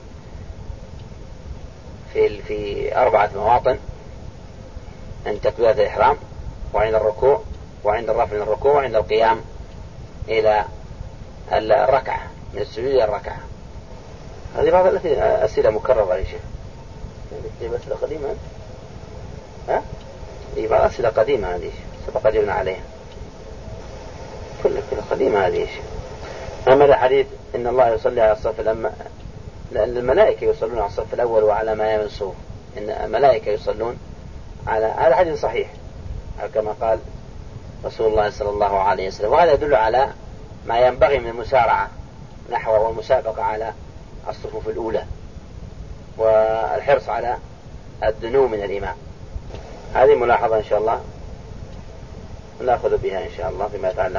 في في أربعة مواطن، عند تكبيرة الإحرام وعند الركوع وعند الرفع من الركوع وعند القيام إلى الركعة من السجود إلى الركعة. هذه بعض الأسئلة مكررة يا شيخ. هذه أسئلة قديمة. ها؟ هي بعض الأسئلة قديمة هذه سبق جبنا عليها. كل كل قديمة هذه. أما الحديث إن الله يصلي على الصف الأم... لأن الملائكة يصلون على الصف الأول وعلى ما يمن الصفوف، إن الملائكة يصلون على هذا حديث صحيح كما قال رسول الله صلى الله عليه وسلم. وهذا يدل على ما ينبغي من المسارعة نحو والمسابقة على الصفوف الأولى والحرص على الدنو من الإمام. هذه ملاحظة إن شاء الله نأخذ بها إن شاء الله فيما يتعلق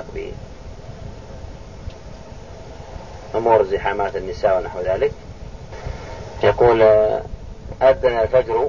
بأمور زحامات النساء ونحو ذلك. يقول أذن الفجر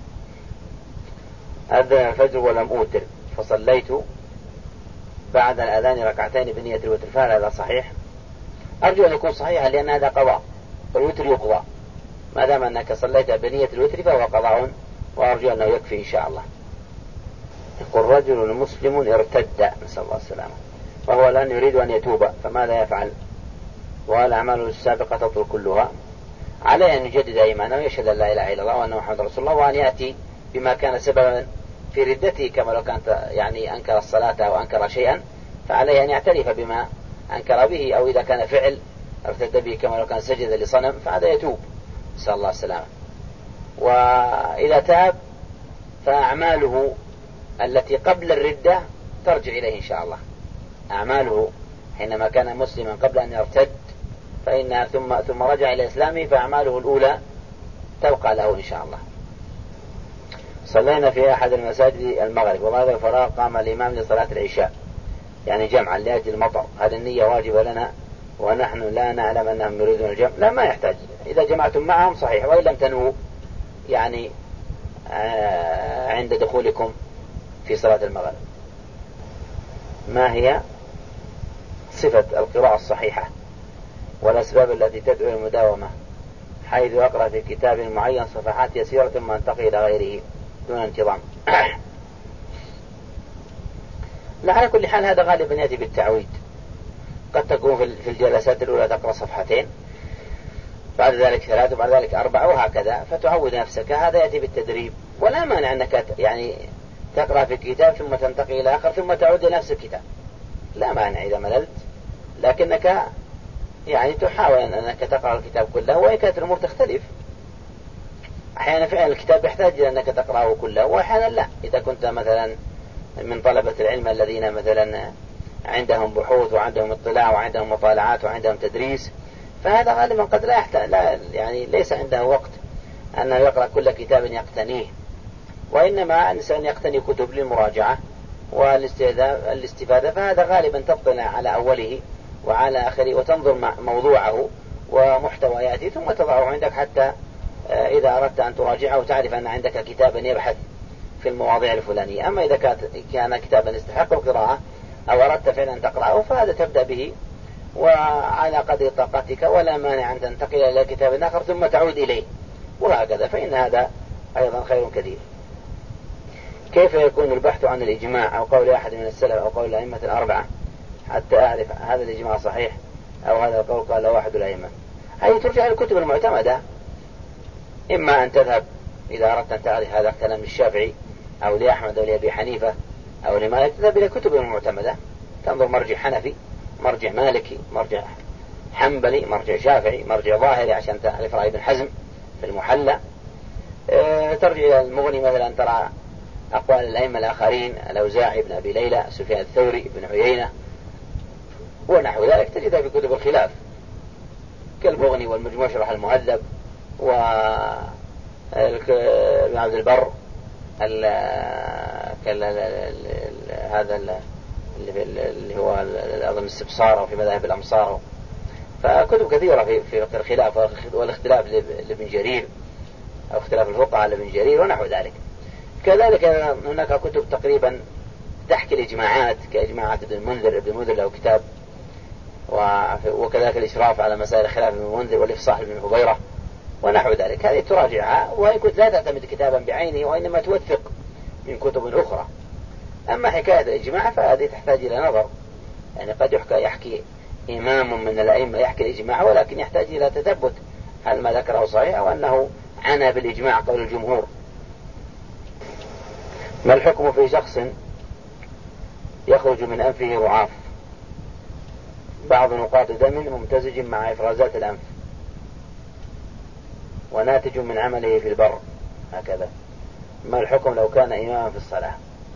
أذن الفجر ولم أوتر فصليت بعد الأذان ركعتين بنية الوتر، فهل هذا صحيح؟ أرجو أن يكون صحيحا لأن هذا قضاء والوتر يقضى، ما دام أنك صليت بنية الوتر فهو قضاء، وأرجو أنه يكفي إن شاء الله. يقول رجل مسلم ارتد نسأل الله السلامة وهو الآن يريد أن يتوب فماذا يفعل؟ والأعمال السابقة تطول كلها. عليه أن يجدد إيمانه ويشهد أن لا إله إلا الله وأن محمد رسول الله، وأن يأتي بما كان سببا في ردته، كما لو كانت يعني أنكر الصلاة أو أنكر شيئا فعليه أن يعترف بما أنكر به، أو إذا كان فعل ارتد به كما لو كان سجد لصنم فهذا يتوب نسأل الله السلامة. وإذا تاب فأعماله التي قبل الردة ترجع إليه إن شاء الله. أعماله حينما كان مسلما قبل أن يرتد فإنها ثم ثم رجع إلى إسلامه فأعماله الأولى تبقى له إن شاء الله. صلينا في أحد المساجد المغرب وبعد الفراغ قام الإمام لصلاة العشاء يعني جمعا لأجل المطر، هل النية واجبة لنا ونحن لا نعلم أنهم يريدون الجمع؟ لا، ما يحتاج، إذا جمعتم معهم صحيح، وإن لم تنووا يعني عند دخولكم في صلاة المغرب. ما هي صفة القراءة الصحيحة والأسباب التي تدعو المداومة، حيث أقرأ في كتاب معين صفحات يسيرة ثم انتقل إلى غيره دون انتظام؟ لا، على كل حال هذا غالبا يأتي بالتعويد، قد تكون في الجلسات الأولى تقرأ صفحتين، بعد ذلك ثلاث وبعد ذلك أربعة وهكذا، فتعود نفسك. هذا يأتي بالتدريب، ولا مانع أنك يعني تقرأ في كتاب ثم تنتقل إلى آخر ثم تعود إلى نفس الكتاب، لا مانع إذا مللت، لكنك يعني تحاول أنك تقرأ الكتاب كله، وإن كانت الأمور تختلف. أحيانا فعلا الكتاب يحتاج إلى أنك تقرأه كله، وأحيانا لا. إذا كنت مثلا من طلبة العلم الذين مثلا عندهم بحوث وعندهم اطلاع وعندهم مطالعات وعندهم تدريس، فهذا غالبا قد لا يحتاج، لا يعني ليس عنده وقت أنه يقرأ كل كتاب يقتنيه، وإنما الإنسان يقتني كتب للمراجعة والاستفادة، فهذا غالبا تطلع على أوله وعلى آخره وتنظر موضوعه ومحتوياته ثم تضعه عندك، حتى إذا أردت أن تراجعه تعرف أن عندك كتابا يبحث في المواضيع الفلانية. أما إذا كان كتابا يستحق القراءة أو أردت فعلا أن تقرأه فهذا تبدأ به وعلى قدر طاقتك، ولا مانع أن تنتقل إلى كتاب آخر ثم تعود إليه، وهكذا، فإن هذا أيضا خير كثير. كيف يكون البحث عن الإجماع أو قول أحد من السلف أو قول الأئمة الأربعة حتى أعرف هذا الإجماع صحيح أو هذا القول قال واحد الأئمة؟ هذه ترجع الكتب المعتمدة. إما أن تذهب إذا أردت أن تعرف هذا الكلام للشافعي أو لأحمد أو لأبي حنيفة أو لمالك، تذهب إلى الكتب المعتمدة، تنظر مرجع حنفي، مرجع مالكي، مرجع حنبلي، مرجع شافعي، مرجع ظاهري عشان تعرف رأي ابن حزم في المحلى. اه ترجع إلى المغني مثلا ترى أقوال الأئمة الآخرين، الأوزاعي، ابن أبي ليلى، سفيان الثوري، ابن عيينة ونحو ذلك، تجدها في كتب الخلاف. كالمغني والمجموع شرح المهذب وابن عبد البر هذا اللي هو أظن الاستبصار أو في مذاهب الأمصار. فكتب كثيرة في في الخلاف والاختلاف لابن جرير أو اختلاف الفقهاء لابن جرير ونحو ذلك. كذلك هناك كتب تقريبا تحكي الإجماعات كإجماعات ابن المنذر ابن المنذر له كتاب، وكذلك الإشراف على مسائل خلاف ابن المنذر والإفصاح ابن هبيرة ونحو ذلك. هذه تراجعها وإن كنت لا تعتمد كتابا بعينه وإنما توثق من كتب أخرى. أما حكاية الإجماع فهذه تحتاج إلى نظر، يعني قد يحكى يحكي إمام من الأئمة يحكي الإجماع ولكن يحتاج إلى تثبت هل ما ذكره صحيح أو أنه عنى بالإجماع قول الجمهور. ما الحكم في شخص يخرج من أنفه رعاف بعض نقاط دم ممتزج مع إفرازات الأنف وناتج من عمله في البر هكذا، ما الحكم لو كان إماما في الصلاة؟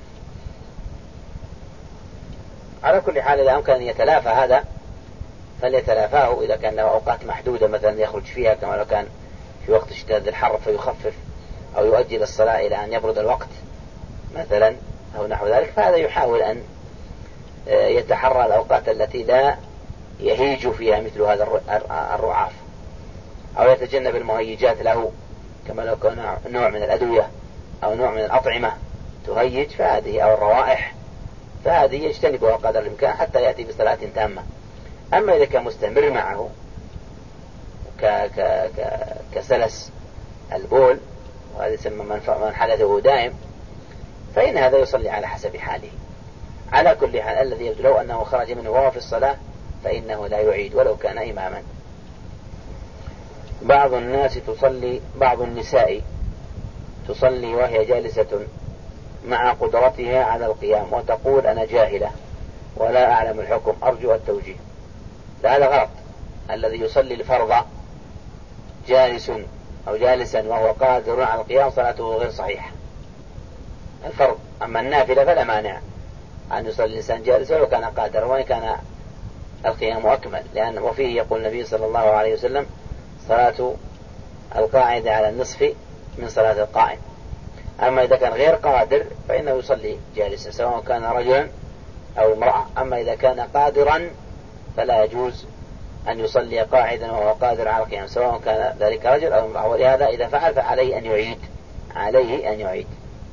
على كل حال إذا أمكن أن يتلافى هذا فليتلافاه، إذا كان له أوقات محدودة مثلا يخرج فيها كما لو كان في وقت اشتداد الحر فيخفف أو يؤجل الصلاة إلى أن يبرد الوقت مثلا أو نحو ذلك، فهذا يحاول أن يتحرى الأوقات التي لا يهيج فيها مثل هذا الرعاف، أو يتجنب المهيجات له كما لو كان نوع من الأدوية أو نوع من الأطعمة تهيج فهذه أو الروائح فهذه يجتنبها قدر الإمكان حتى يأتي بصلاة تامة. أما إذا كان مستمر معه ك ك ك كسلس البول وهذا يسمى من حدثه دائم فإن هذا يصلي على حسب حاله. على كل حال الذي يبدو له أنه خرج منه وهو في الصلاة فإنه لا يعيد ولو كان إماما. بعض الناس تصلي بعض النساء تصلي وهي جالسة مع قدرتها على القيام وتقول أنا جاهلة ولا أعلم الحكم أرجو التوجيه. هذا غلط. الذي يصلي الفرض جالس أو جالسا وهو قادر على القيام صلاته غير صحيحة الفرض. أما النافلة فلا مانع أن يصلي الإنسان جالسا ولو كان قادرا وإن كان القيام أكمل، لأن وفيه يقول النبي صلى الله عليه وسلم صلاة القاعد على النصف من صلاة القائم. أما إذا كان غير قادر فإنه يصلي جالسا سواء كان رجلا أو امرأة. أما إذا كان قادرا فلا يجوز أن يصلي قاعدا وهو قادر على القيام سواء كان ذلك رجل أو امرأة، ولهذا إذا فعل فعليه أن يعيد عليه أن يعيد.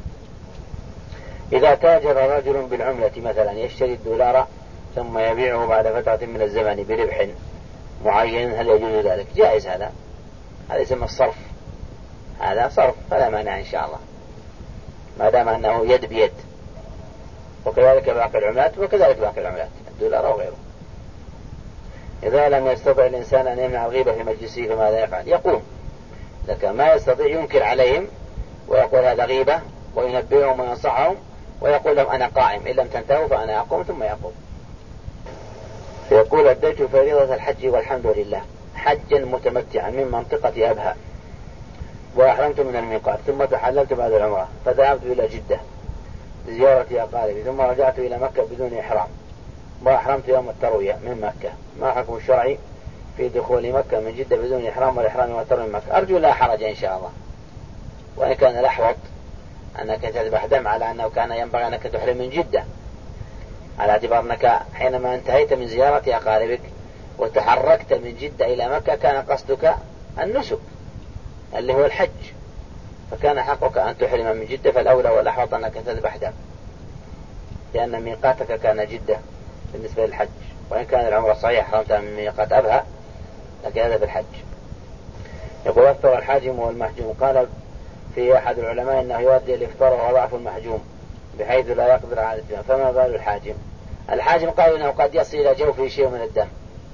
إذا تاجر رجل بالعملة مثلا يشتري الدولار ثم يبيعه بعد فترة من الزمن بربح معين هل يجوز ذلك؟ جائز. هذا هذا يسمى الصرف، هذا صرف فلا مانع إن شاء الله ما دام أنه يد بيد. وكذلك باقي العملات وكذلك باقي العملات الدولار أو غيره. إذا لم يستطع الإنسان أن يمنع الغيبة في مجلسه فماذا يفعل؟ يقوم، لكن ما يستطيع ينكر عليهم ويقول هذا غيبة وينبئهم وينصحهم ويقول لهم أنا قائم إن لم تنتهوا فأنا أقوم ثم يقوم. فيقول أديت فريضة الحج والحمد لله حجا متمتعا من منطقة أبها وأحرمت من الميقات ثم تحللت بعد العمرة فذهبت إلى جدة لزيارة أقاربي ثم رجعت إلى مكة بدون إحرام وأحرمت يوم التروية من مكة، ما حكم الشرعي في دخول مكة من جدة بدون إحرام والإحرام والتروية من مكة؟ أرجو لا حرج إن شاء الله. وإن كان الأحوط أنك تذبح دم على أنه كان ينبغي أنك تحرم من جدة على اعتبار أنك حينما انتهيت من زيارة أقاربك وتحركت من جدة إلى مكة كان قصدك النسك اللي هو الحج، فكان حقك أن تحرم من جدة، فالأولى والأحوط أنك تذبح دم لأن ميقاتك كان جدة بالنسبة للحج. وإن كان العمرة صحيح حرمتها من ميقات أبها لكن هذا في الحج. يقول أفطر الحاجم والمحجوم. قال في أحد العلماء أنه يؤدي الإفطار وهو ضعف المحجوم بحيث لا يقدر على الدم، فما بال الحاجم؟ الحاجم قالوا أنه قد يصل إلى جوفه شيء من الدم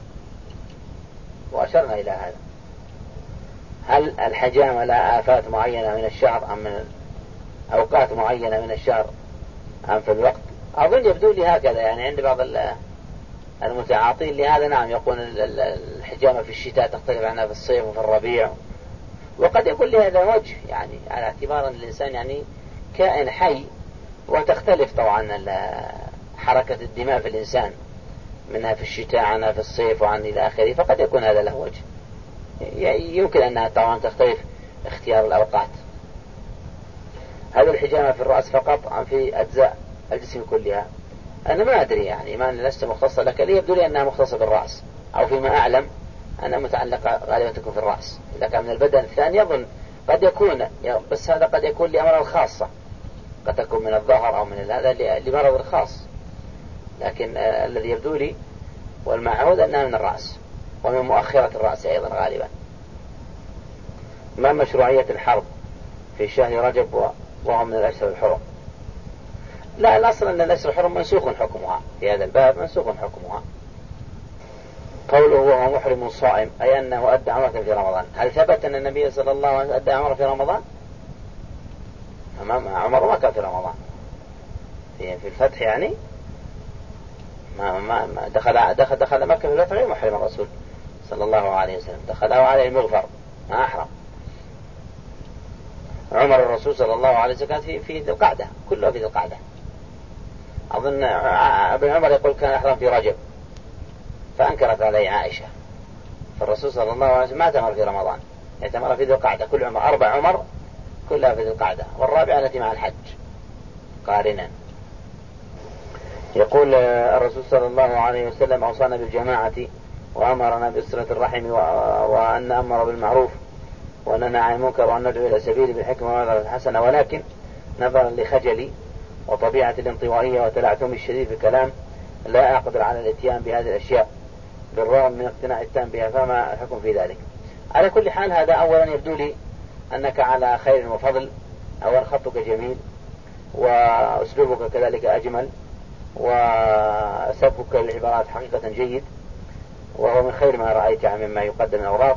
وأشرنا إلى هذا. هل الحجامة لها آفات معينة من الشهر أم من أوقات معينة من الشهر أم في الوقت؟ أظن يبدو لي هكذا، يعني عند بعض المتعاطين لهذا نعم يقول الحجامة في الشتاء تختلف عنها في الصيف وفي الربيع، وقد يكون لهذا وجه يعني على اعتبار أن الإنسان يعني كائن حي وتختلف طبعا حركة الدماء في الإنسان منها في الشتاء عنها في الصيف وعن إلى آخره، فقد يكون هذا له وجه. يمكن أنها طبعا تختلف اختيار الأوقات. هذا الحجامة في الرأس فقط أم في أجزاء الجسم كلها؟ أنا ما أدري يعني، ما لست مختصة لك، لي يبدو لي أنها مختصة بالرأس، أو فيما أعلم أنها متعلقة غالبا تكون في الرأس. إذا كان من البدن الثاني يظن قد يكون، بس هذا قد يكون لأمراض خاصة، قد تكون من الظهر أو من هذا لمرض خاص، لكن آه الذي يبدو لي والمعهود أنها من الرأس ومن مؤخرة الرأس أيضا غالبا. ما مشروعية الحرب في شهر رجب وهو من الأشهر الحرم؟ لا، الأصل أن الأشهر الحرم منسوخ حكمها، في هذا الباب منسوخ حكمها. قوله وهو محرم صائم أي أنه أدى عمرة في رمضان، هل ثبت أن النبي صلى الله عليه وسلم أدى عمرة في رمضان؟ أمام عمر ما كان في رمضان، في في الفتح يعني ما ما ما دخل دخل دخل مكة في الفتح محرم الرسول صلى الله عليه وسلم، دخله عليه المغفر ما أحرم. عمر الرسول صلى الله عليه وسلم كان في في ذي القعدة، كله في ذي القعدة. أظن ابن عمر يقول كان أحرم في رجب، فأنكرت عليه عائشة، فالرسول صلى الله عليه وسلم ما تمر في رمضان، يتمر في ذي القعدة كل عمر، أربع عمر كلها في ذي القعدة، والرابعة التي مع الحج قارنا. يقول الرسول صلى الله عليه وسلم أوصانا بالجماعة وأمرنا بصلة الرحم وأن نأمر بالمعروف وأن ننهى عن المنكر وأن ندعو إلى سبيل بالحكمة والموعظة الحسنة، ولكن نظرا لخجلي وطبيعة الانطوائية وتلعثم الشديد في الكلام لا أقدر على الاتيان بهذه الأشياء بالرغم من اقتناع التام بها، فما الحكم في ذلك؟ على كل حال هذا أولا يبدو لي أنك على خير وفضل، أولا خطك جميل وأسلوبك كذلك أجمل وسبك العبارات حقيقة جيد، وهو من خير ما رأيت مما يقدم من أوراق.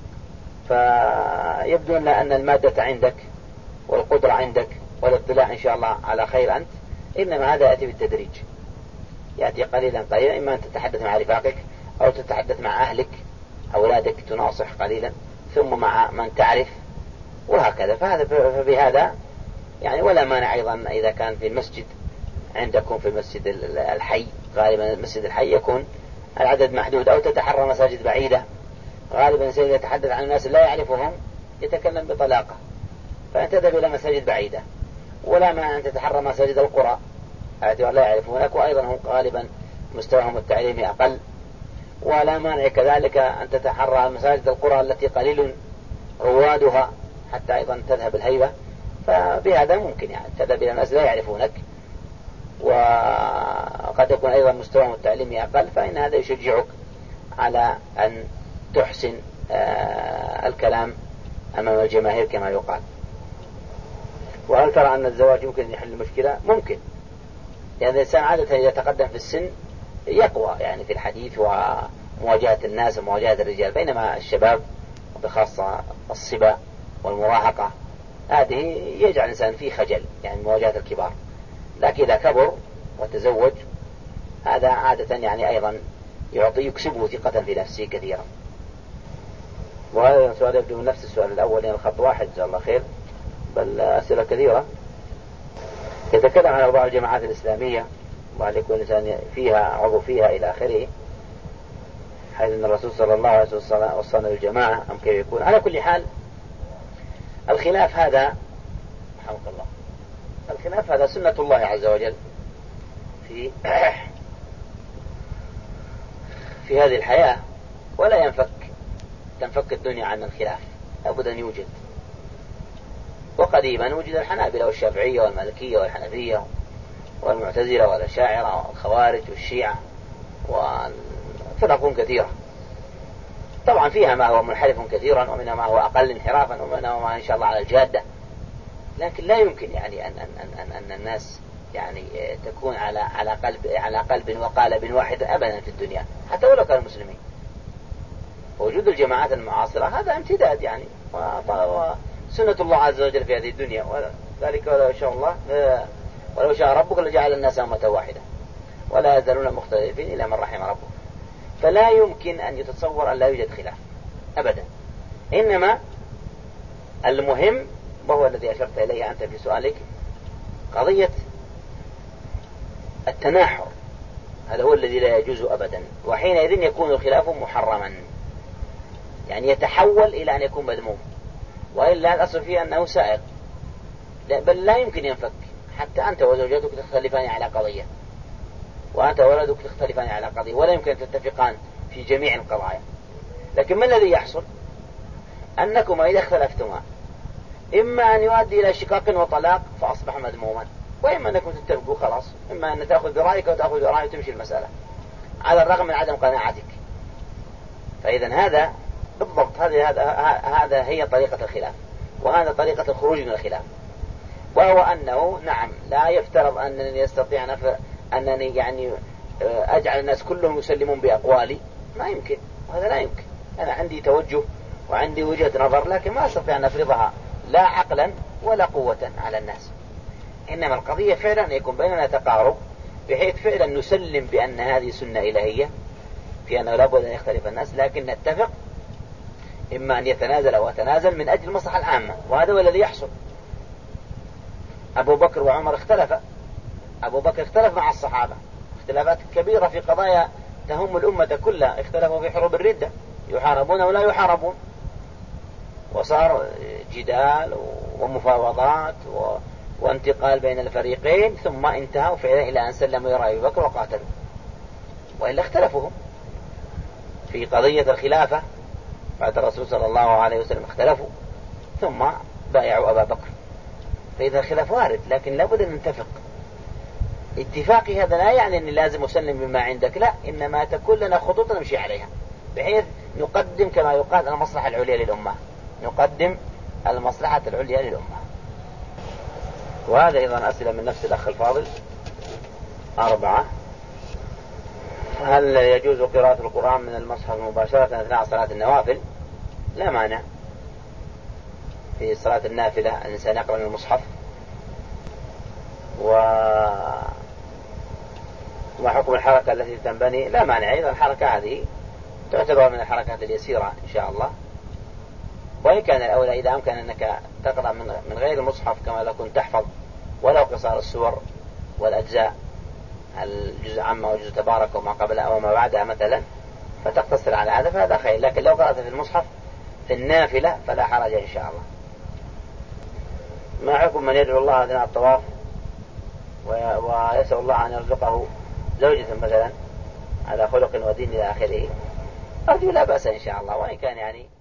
فيبدو أن المادة عندك والقدرة عندك والاطلاع إن شاء الله على خير أنت، إنما هذا يأتي بالتدريج، يأتي قليلا قليلا، إما أن تتحدث مع رفاقك أو تتحدث مع أهلك أولادك تناصح قليلا، ثم مع من تعرف، وهكذا. فهذا فبهذا يعني ولا مانع أيضا إذا كان في المسجد عندكم في المسجد الحي، غالبا المسجد الحي يكون العدد محدود، أو تتحرى مساجد بعيدة، غالبا سيتحدث عن الناس لا يعرفهم يتكلم بطلاقة، فأنت تذهب إلى مساجد بعيدة، ولا مانع أن تتحرى مساجد القرى التي لا يعرفونك وأيضا هم غالبا مستواهم التعليمي أقل، ولا مانع كذلك أن تتحرى مساجد القرى التي قليل روادها حتى أيضا تذهب الهيبة. فبهذا ممكن يعني تذهب إلى الناس لا يعرفونك وقد يكون أيضا مستواهم التعليمي أقل، فإن هذا يشجعك على أن تحسن الكلام أمام الجماهير كما يقال. وهل ترى أن الزواج يمكن يحل المشكلة؟ ممكن، لأن الإنسان عادة يتقدم في السن يقوى يعني في الحديث ومواجهة الناس ومواجهة الرجال، بينما الشباب بخاصة الصبا والمراهقة هذه يجعل الإنسان فيه خجل يعني مواجهة الكبار، لكن إذا كبر وتزوج هذا عادة يعني أيضا يعطي يكسبه ثقة في نفسه كثيرا. وهذا سؤال يبدو من نفس السؤال الأول، يعني الخط واحد جزاه الله خير، بل أسئلة كثيرة. يتكلم عن أوضاع الجماعات الإسلامية وهل يكون الإنسان فيها عضو فيها إلى آخره، حيث أن الرسول صلى الله عليه وسلم وصانا بالجماعة أم كيف يكون. على كل حال الخلاف هذا رحمك الله، الخلاف هذا سنة الله عز وجل في في هذه الحياة، ولا ينفك تنفك الدنيا عن الخلاف، لابد أن يوجد. وقديما وجد الحنابلة والشافعية والمالكية والحنفية والمعتزلة والأشاعرة والخوارج والشيعة وفرق كثيرة، طبعا فيها ما هو منحرف كثيرا ومنها ما هو أقل انحرافا ومنها ما إن شاء الله على الجادة، لكن لا يمكن يعني أن, أن, أن, أن الناس يعني تكون على على قلب على قلب وقالب واحد أبدا في الدنيا حتى ولو كانوا مسلمين. وجود الجماعات المعاصرة هذا امتداد يعني وسنة الله عز وجل في هذه الدنيا، وذلك ولو شاء الله ولو شاء ربك لجعل الناس أمة واحدة ولا يزالون مختلفين إلا من رحم ربك. فلا يمكن أن يتصور أن لا يوجد خلاف أبدا، إنما المهم وهو الذي أشرت إليه أنت في سؤالك، قضية التناحر، هذا هو الذي لا يجوز أبدا، وحينئذ يكون الخلاف محرما. يعني يتحول إلى أن يكون مذموم، وإلا الأصل فيه أنه سائق، بل لا يمكن ينفك. حتى أنت وزوجتك تختلفان على قضية، وأنت وولدك تختلفان على قضية، ولا يمكن تتفقان في جميع القضايا. لكن ما الذي يحصل؟ أنكما إذا اختلفتما إما أن يؤدي إلى شقاق وطلاق فأصبح مذموما، وإما أنكم تتفقوا خلاص، إما أن تأخذ برأيك وتأخذ برأيي وتمشي المسألة على الرغم من عدم قناعتك. فإذا هذا بالضبط هذا هذا هي طريقة الخلاف، وهذا طريقة الخروج من الخلاف، وهو أنه نعم لا يفترض أنني يستطيع أنني يعني أجعل الناس كلهم يسلمون بأقوالي، ما يمكن، وهذا لا يمكن. أنا عندي توجه وعندي وجهة نظر، لكن ما أستطيع أن أفرضها لا عقلا ولا قوة على الناس. إنما القضية فعلا أن يكون بيننا تقارب، بحيث فعلا نسلم بأن هذه سنة إلهية في أنه لابد أن يختلف الناس، لكن نتفق إما أن يتنازل أو أتنازل من أجل المصلحة العامة، وهذا هو الذي يحصل. أبو بكر وعمر اختلفا، أبو بكر اختلف مع الصحابة اختلافات كبيرة في قضايا تهم الأمة كلها، اختلفوا في حروب الردة، يحاربون ولا يحاربون، وصار جدال ومفاوضات و... وانتقال بين الفريقين، ثم انتهوا فعلا إلى أن سلموا إلى أبي بكر وقاتلوا. وإلا اختلفوا في قضية الخلافة بعد الرسول صلى الله عليه وسلم، اختلفوا ثم بايعوا أبا بكر. فإذا الخلاف وارد، لكن لابد أن نتفق. اتفاقي هذا لا يعني أني لازم أسلم بما عندك، لا، إنما تكون لنا خطوط نمشي عليها، بحيث نقدم كما يقال المصلحة العليا للأمة، نقدم المصلحة العليا للأمة. وهذا أيضا أسئلة من نفس الأخ الفاضل أربعة. هل يجوز قراءة القرآن من المصحف مباشرة أثناء صلاة النوافل؟ لا مانع في صلاة النافلة الإنسان يقرأ من المصحف. و... وحكم الحركة التي تنبني لا مانع، إذا الحركة هذه تعتبر من الحركات اليسيرة إن شاء الله. وإن كان الأولى إذا أمكن أنك تقرأ من غير المصحف كما لو كنت تحفظ ولو قصار السور والأجزاء، الجزء عامة وجزء تبارك وما قبلها وما بعدها مثلا، فتقتصر على هذا فهذا خير. لكن لو قرأت في المصحف في النافلة فلا حرج إن شاء الله. ما حكم من يدعو الله أثناء الطواف ويسأل الله أن يرزقه زوجة مثلا على خلق ودين إلى آخره؟ أرجو لا بأس إن شاء الله، وإن كان يعني